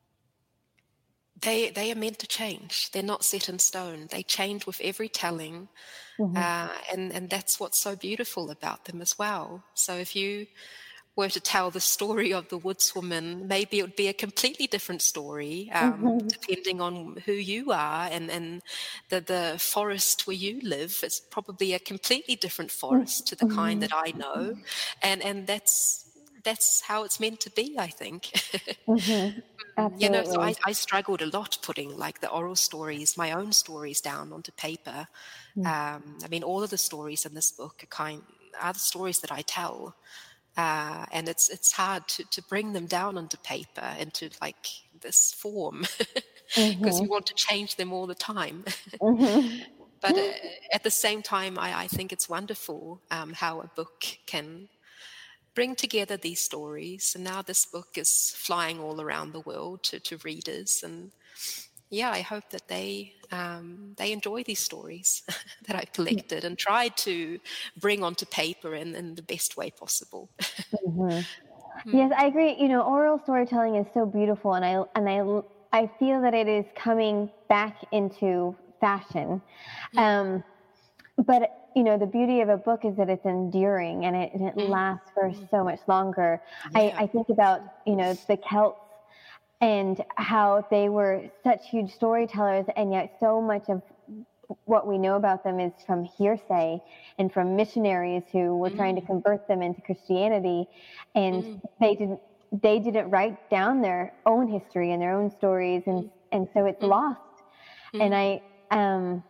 [SPEAKER 2] they they are meant to change. They're not set in stone. They change with every telling,
[SPEAKER 1] Mm-hmm.
[SPEAKER 2] uh, and and that's what's so beautiful about them as well. So if you were to tell the story of the woodswoman, maybe it would be a completely different story, um,
[SPEAKER 1] Mm-hmm.
[SPEAKER 2] depending on who you are, and, and the, the forest where you live is probably a completely different forest to the kind that I know, and and that's that's how it's meant to be, I think.
[SPEAKER 1] Mm-hmm.
[SPEAKER 2] You know, so I,
[SPEAKER 1] Absolutely.
[SPEAKER 2] I struggled a lot putting like the oral stories, my own stories, down onto paper. Um, I mean, all of the stories in this book are kind are the stories that I tell. Uh, and it's it's hard to, to bring them down onto paper into like this form because
[SPEAKER 1] Mm-hmm.
[SPEAKER 2] you want to change them all the time.
[SPEAKER 1] Mm-hmm.
[SPEAKER 2] But uh, at the same time, I, I think it's wonderful um, how a book can bring together these stories. And now this book is flying all around the world to, to readers. And yeah, I hope that they um, they enjoy these stories that I've collected and tried to bring onto paper in, in the best way possible.
[SPEAKER 1] Mm-hmm. Yes, I agree. You know, oral storytelling is so beautiful, and I and I I feel that it is coming back into fashion. Um, but you know, the beauty of a book is that it's enduring and it and it
[SPEAKER 2] Mm,
[SPEAKER 1] lasts for so much longer. I
[SPEAKER 2] yeah.
[SPEAKER 1] I think about you know the Celts and how they were such huge storytellers, and yet so much of what we know about them is from hearsay and from missionaries who were trying to
[SPEAKER 2] Mm,
[SPEAKER 1] convert them into Christianity, and
[SPEAKER 2] mm,
[SPEAKER 1] they didn't they didn't write down their own history and their own stories, and and so it's
[SPEAKER 2] mm,
[SPEAKER 1] lost. And
[SPEAKER 2] mm,
[SPEAKER 1] I um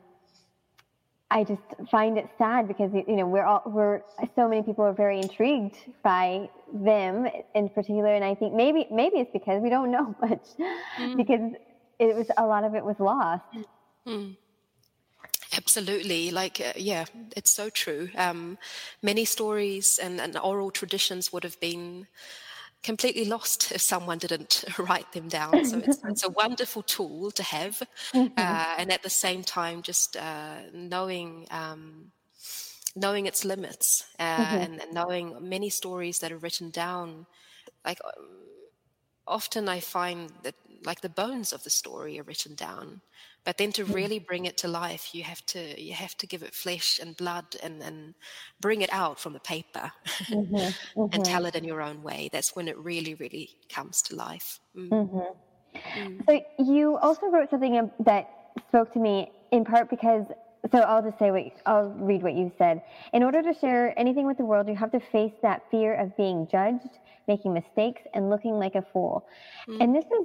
[SPEAKER 1] I just find it sad because you know we're all we're so many people are very intrigued by them in particular, and I think maybe maybe it's because we don't know much
[SPEAKER 2] mm,
[SPEAKER 1] because it was a lot of it was lost.
[SPEAKER 2] mm. Absolutely. Like, uh, yeah, it's so true. Um, many stories and, and oral traditions would have been completely lost if someone didn't write them down. So it's it's a wonderful tool to have,
[SPEAKER 1] Hmm.
[SPEAKER 2] uh, and at the same time, just uh, knowing um, knowing its limits, uh,
[SPEAKER 1] Hmm.
[SPEAKER 2] and, and knowing many stories that are written down. Like often, I find that like the bones of the story are written down, but then to really bring it to life, you have to you have to give it flesh and blood and and bring it out from the paper.
[SPEAKER 1] Hmm.
[SPEAKER 2] And
[SPEAKER 1] Hmm.
[SPEAKER 2] tell it in your own way. That's when it really, really comes to life. Mm.
[SPEAKER 1] Hmm.
[SPEAKER 2] Mm.
[SPEAKER 1] So you also wrote something um, that spoke to me in part because, so I'll just say what, I'll read what you said. In order to share anything with the world, you have to face that fear of being judged, making mistakes, and looking like a fool.
[SPEAKER 2] Mm.
[SPEAKER 1] And this is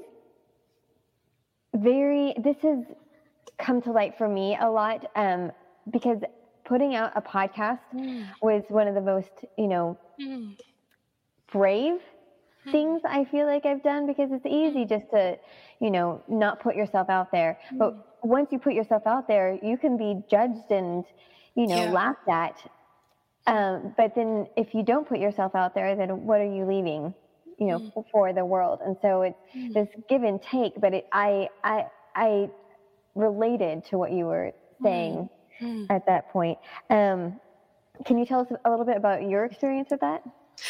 [SPEAKER 1] very, this has come to light for me a lot um, because putting out a podcast
[SPEAKER 2] Mm.
[SPEAKER 1] was one of the most, you know,
[SPEAKER 2] Mm.
[SPEAKER 1] brave
[SPEAKER 2] Mm.
[SPEAKER 1] things I feel like I've done because it's easy
[SPEAKER 2] Mm.
[SPEAKER 1] just to, you know, not put yourself out there.
[SPEAKER 2] Mm.
[SPEAKER 1] But once you put yourself out there, you can be judged and, you know,
[SPEAKER 2] Yeah.
[SPEAKER 1] laughed at.
[SPEAKER 2] Mm.
[SPEAKER 1] Um, but then if you don't put yourself out there, then what are you leaving? you know,
[SPEAKER 2] Mm.
[SPEAKER 1] f- for the world. And so it's
[SPEAKER 2] Mm.
[SPEAKER 1] this give and take, but it, I, I, I related to what you were saying
[SPEAKER 2] Mm.
[SPEAKER 1] at that point. Um, can you tell us a little bit about your experience with that?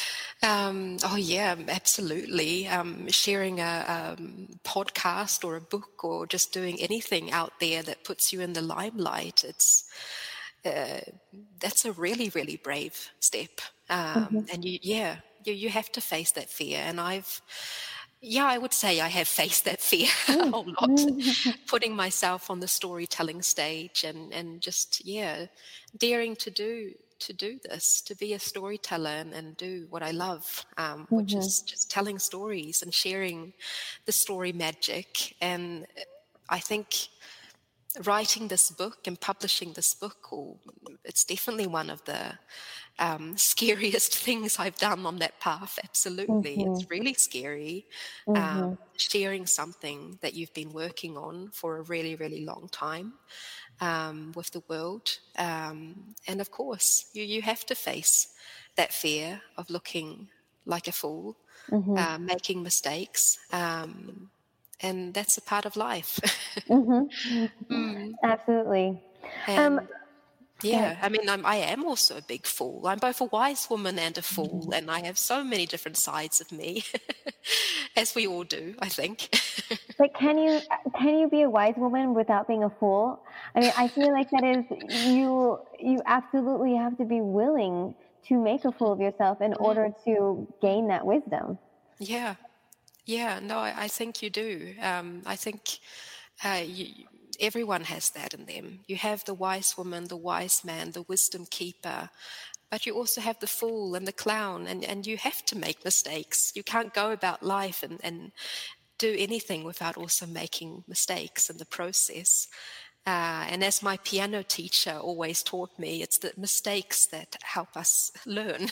[SPEAKER 2] Um, oh yeah, absolutely. Um, sharing a um, podcast or a book or just doing anything out there that puts you in the limelight, it's uh, that's a really, really brave step. Um,
[SPEAKER 1] Mm-hmm.
[SPEAKER 2] and you, yeah, you you have to face that fear. And I've, yeah, I would say I have faced that fear a whole lot,
[SPEAKER 1] Mm-hmm.
[SPEAKER 2] putting myself on the storytelling stage and and just yeah, daring to do to do this, to be a storyteller and, and do what I love, um, which is just telling stories and sharing the story magic. And I think writing this book and publishing this book, or it's definitely one of the um, scariest things I've done on that path. Absolutely,
[SPEAKER 1] Mm-hmm.
[SPEAKER 2] it's really scary.
[SPEAKER 1] Mm-hmm.
[SPEAKER 2] Um, sharing something that you've been working on for a really, really long time um, with the world, um, and of course, you you have to face that fear of looking like a fool,
[SPEAKER 1] Mm-hmm.
[SPEAKER 2] uh, making mistakes. Um, and that's a part of life.
[SPEAKER 1] Mm-hmm.
[SPEAKER 2] Mm.
[SPEAKER 1] Absolutely. Um,
[SPEAKER 2] And
[SPEAKER 1] good.
[SPEAKER 2] yeah, I mean, I'm, I am also a big fool. I'm both a wise woman and a fool, and I have so many different sides of me, as we all do, I think.
[SPEAKER 1] But can you can you be a wise woman without being a fool? I mean, I feel like that is you you absolutely have to be willing to make a fool of yourself in
[SPEAKER 2] Mm,
[SPEAKER 1] order to gain that wisdom.
[SPEAKER 2] yeah, yeah, no, I, I think you do. Um, I think uh, you, everyone has that in them. You have the wise woman, the wise man, the wisdom keeper, but you also have the fool and the clown, and, and you have to make mistakes. You can't go about life and, and do anything without also making mistakes in the process. Uh, and as my piano teacher always taught me, it's the mistakes that help us learn.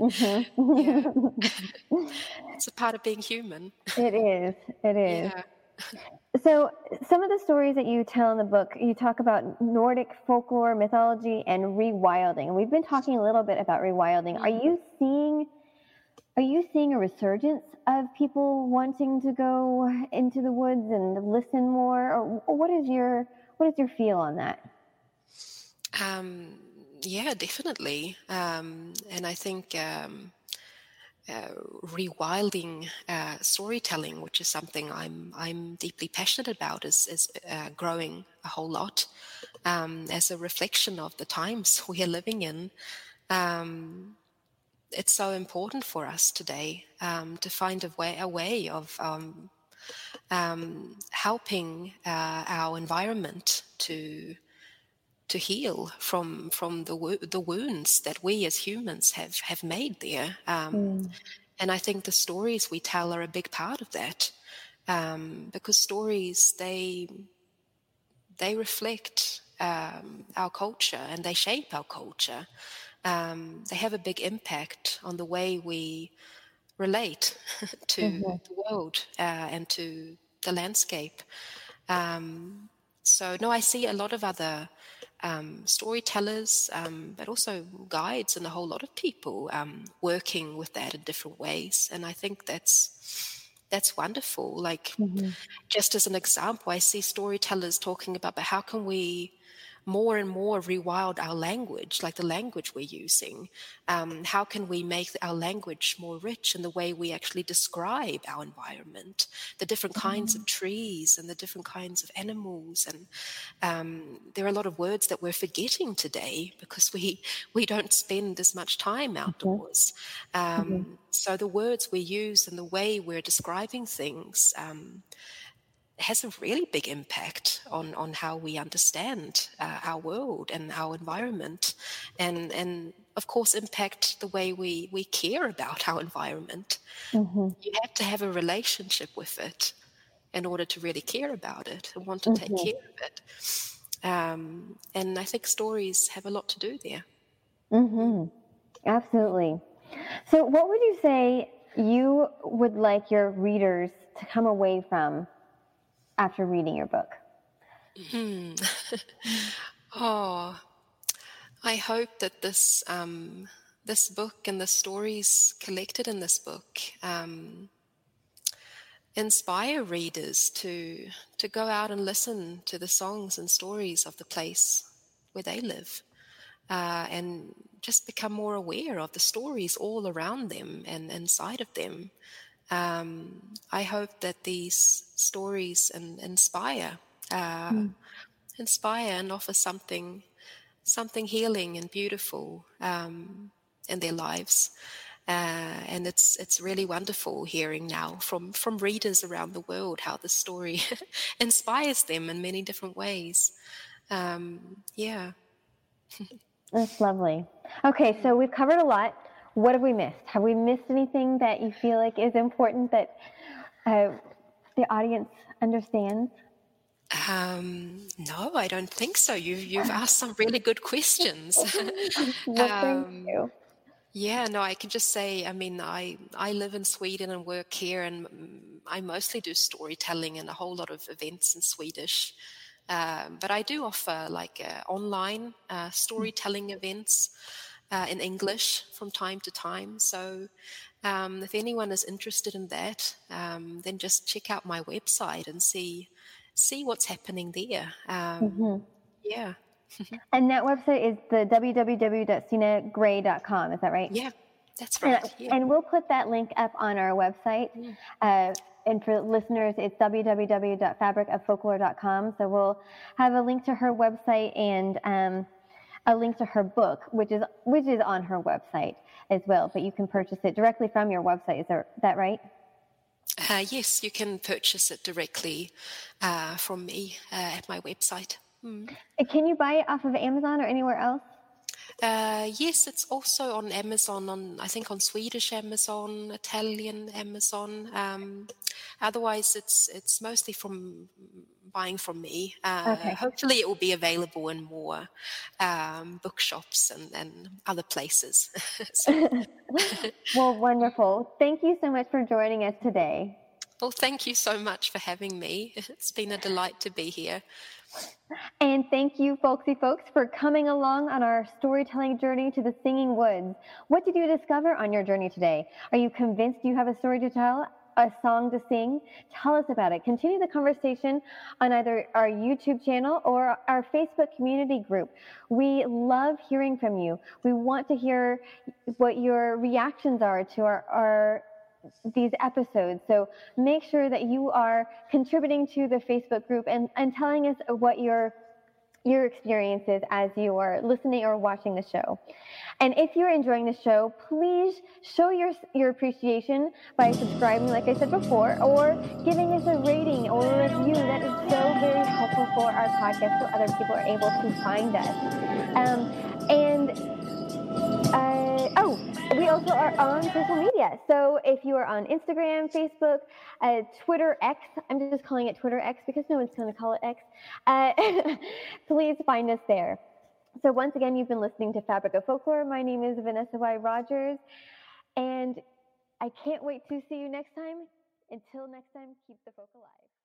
[SPEAKER 2] Yeah,
[SPEAKER 1] Mm-hmm.
[SPEAKER 2] it's a part of being human.
[SPEAKER 1] It is. It is.
[SPEAKER 2] Yeah.
[SPEAKER 1] So, some of the stories that you tell in the book, you talk about Nordic folklore, mythology, and rewilding. We've been talking a little bit about rewilding. Are
[SPEAKER 2] Mm.
[SPEAKER 1] you seeing Are you seeing a resurgence of people wanting to go into the woods and listen more, or what is your what is your feel on that?
[SPEAKER 2] Um, yeah, definitely. Um, and I think um, uh, rewilding uh, storytelling, which is something I'm I'm deeply passionate about, is is uh, growing a whole lot um, as a reflection of the times we are living in. Um, it's so important for us today um, to find a way a way of um, um, helping uh, our environment to to heal from from the wo- the wounds that we as humans have have made there. Um,
[SPEAKER 1] Mm.
[SPEAKER 2] and I think the stories we tell are a big part of that, um, because stories they they reflect um, our culture and they shape our culture. Um, they have a big impact on the way we relate to
[SPEAKER 1] Mhm.
[SPEAKER 2] the world uh, and to the landscape. Um, so, no, I see a lot of other um, storytellers, um, but also guides and a whole lot of people um, working with that in different ways. And I think that's that's wonderful. Like,
[SPEAKER 1] Mhm.
[SPEAKER 2] just as an example, I see storytellers talking about, but how can we more and more rewild our language, like the language we're using? Um, how can we make our language more rich in the way we actually describe our environment, the different kinds of trees and the different kinds of animals? And um, there are a lot of words that we're forgetting today because we we don't spend as much time
[SPEAKER 1] Mhm.
[SPEAKER 2] outdoors.
[SPEAKER 1] Mhm.
[SPEAKER 2] Um, so the words we use and the way we're describing things um, has a really big impact on, on how we understand uh, our world and our environment, and and of course impact the way we, we care about our environment.
[SPEAKER 1] Mhm.
[SPEAKER 2] You have to have a relationship with it in order to really care about it and want to take
[SPEAKER 1] Mhm.
[SPEAKER 2] care of it. Um, and I think stories have a lot to do there.
[SPEAKER 1] Mhm. Absolutely. So, what would you say you would like your readers to come away from after reading your book?
[SPEAKER 2] Hmm. Oh, I hope that this um, this book and the stories collected in this book um, inspire readers to to go out and listen to the songs and stories of the place where they live, uh, and just become more aware of the stories all around them and inside of them. Um, I hope that these stories in, inspire, uh,
[SPEAKER 1] Mm.
[SPEAKER 2] inspire and offer something, something healing and beautiful um, in their lives. Uh, and it's it's really wonderful hearing now from, from readers around the world how the story inspires them in many different ways. Um, yeah.
[SPEAKER 1] That's lovely. Okay, so we've covered a lot. What have we missed? Have we missed anything that you feel like is important that uh, the audience understands?
[SPEAKER 2] Um, no, I don't think so. You've you've asked some really good questions.
[SPEAKER 1] Well, thank
[SPEAKER 2] um,
[SPEAKER 1] you.
[SPEAKER 2] yeah, no, I can just say, I mean, I I live in Sweden and work here, and mm, I mostly do storytelling and a whole lot of events in Swedish. Um, but I do offer like uh, online uh, storytelling events uh, in English from time to time. So um, if anyone is interested in that, um, then just check out my website and see see what's happening there. Um,
[SPEAKER 1] Mm-hmm.
[SPEAKER 2] yeah,
[SPEAKER 1] And that website is the w w w dot sina gray dot com. Is that right?
[SPEAKER 2] yeah, that's
[SPEAKER 1] And,
[SPEAKER 2] right. Yeah.
[SPEAKER 1] and we'll put that link up on our website.
[SPEAKER 2] Mm.
[SPEAKER 1] Uh, and for listeners, it's w w w dot fabric of folklore dot com. So we'll have a link to her website and um, a link to her book, which is which is on her website as well. But you can purchase it directly from your website. Is that, that right?
[SPEAKER 2] Uh, yes, you can purchase it directly uh, from me uh, at my website. Mm.
[SPEAKER 1] Can you buy it off of Amazon or anywhere else?
[SPEAKER 2] Uh, yes, it's also on Amazon, on I think on Swedish Amazon, Italian Amazon. Um, otherwise, it's it's mostly from buying from me. Uh,
[SPEAKER 1] Okay.
[SPEAKER 2] hopefully, it will be available in more um, bookshops and, and other places. So,
[SPEAKER 1] Well, wonderful. Thank you so much for joining us today.
[SPEAKER 2] well, thank you so much for having me. It's been a delight to be here.
[SPEAKER 1] And thank you, folksy folks, for coming along on our storytelling journey to the Singing Woods. What did you discover on your journey today? Are you convinced you have a story to tell, a song to sing? Tell us about it. Continue the conversation on either our YouTube channel or our Facebook community group. We love hearing from you. We want to hear what your reactions are to our, our these episodes. So make sure that you are contributing to the Facebook group and, and telling us what your your experiences as you are listening or watching the show. And if you're enjoying the show, please show your your appreciation by subscribing, like I said before, or giving us a rating or a review. That is so very helpful for our podcast so other people are able to find us. Um, and uh, oh, we also are on social media. So if you are on Instagram, Facebook, uh, Twitter X, I'm just calling it Twitter X because no one's going to call it X, uh, please find us there. So once again, you've been listening to Fabric of Folklore. My name is Vanessa Y. Rogers, and I can't wait to see you next time. Until next time, keep the folk alive.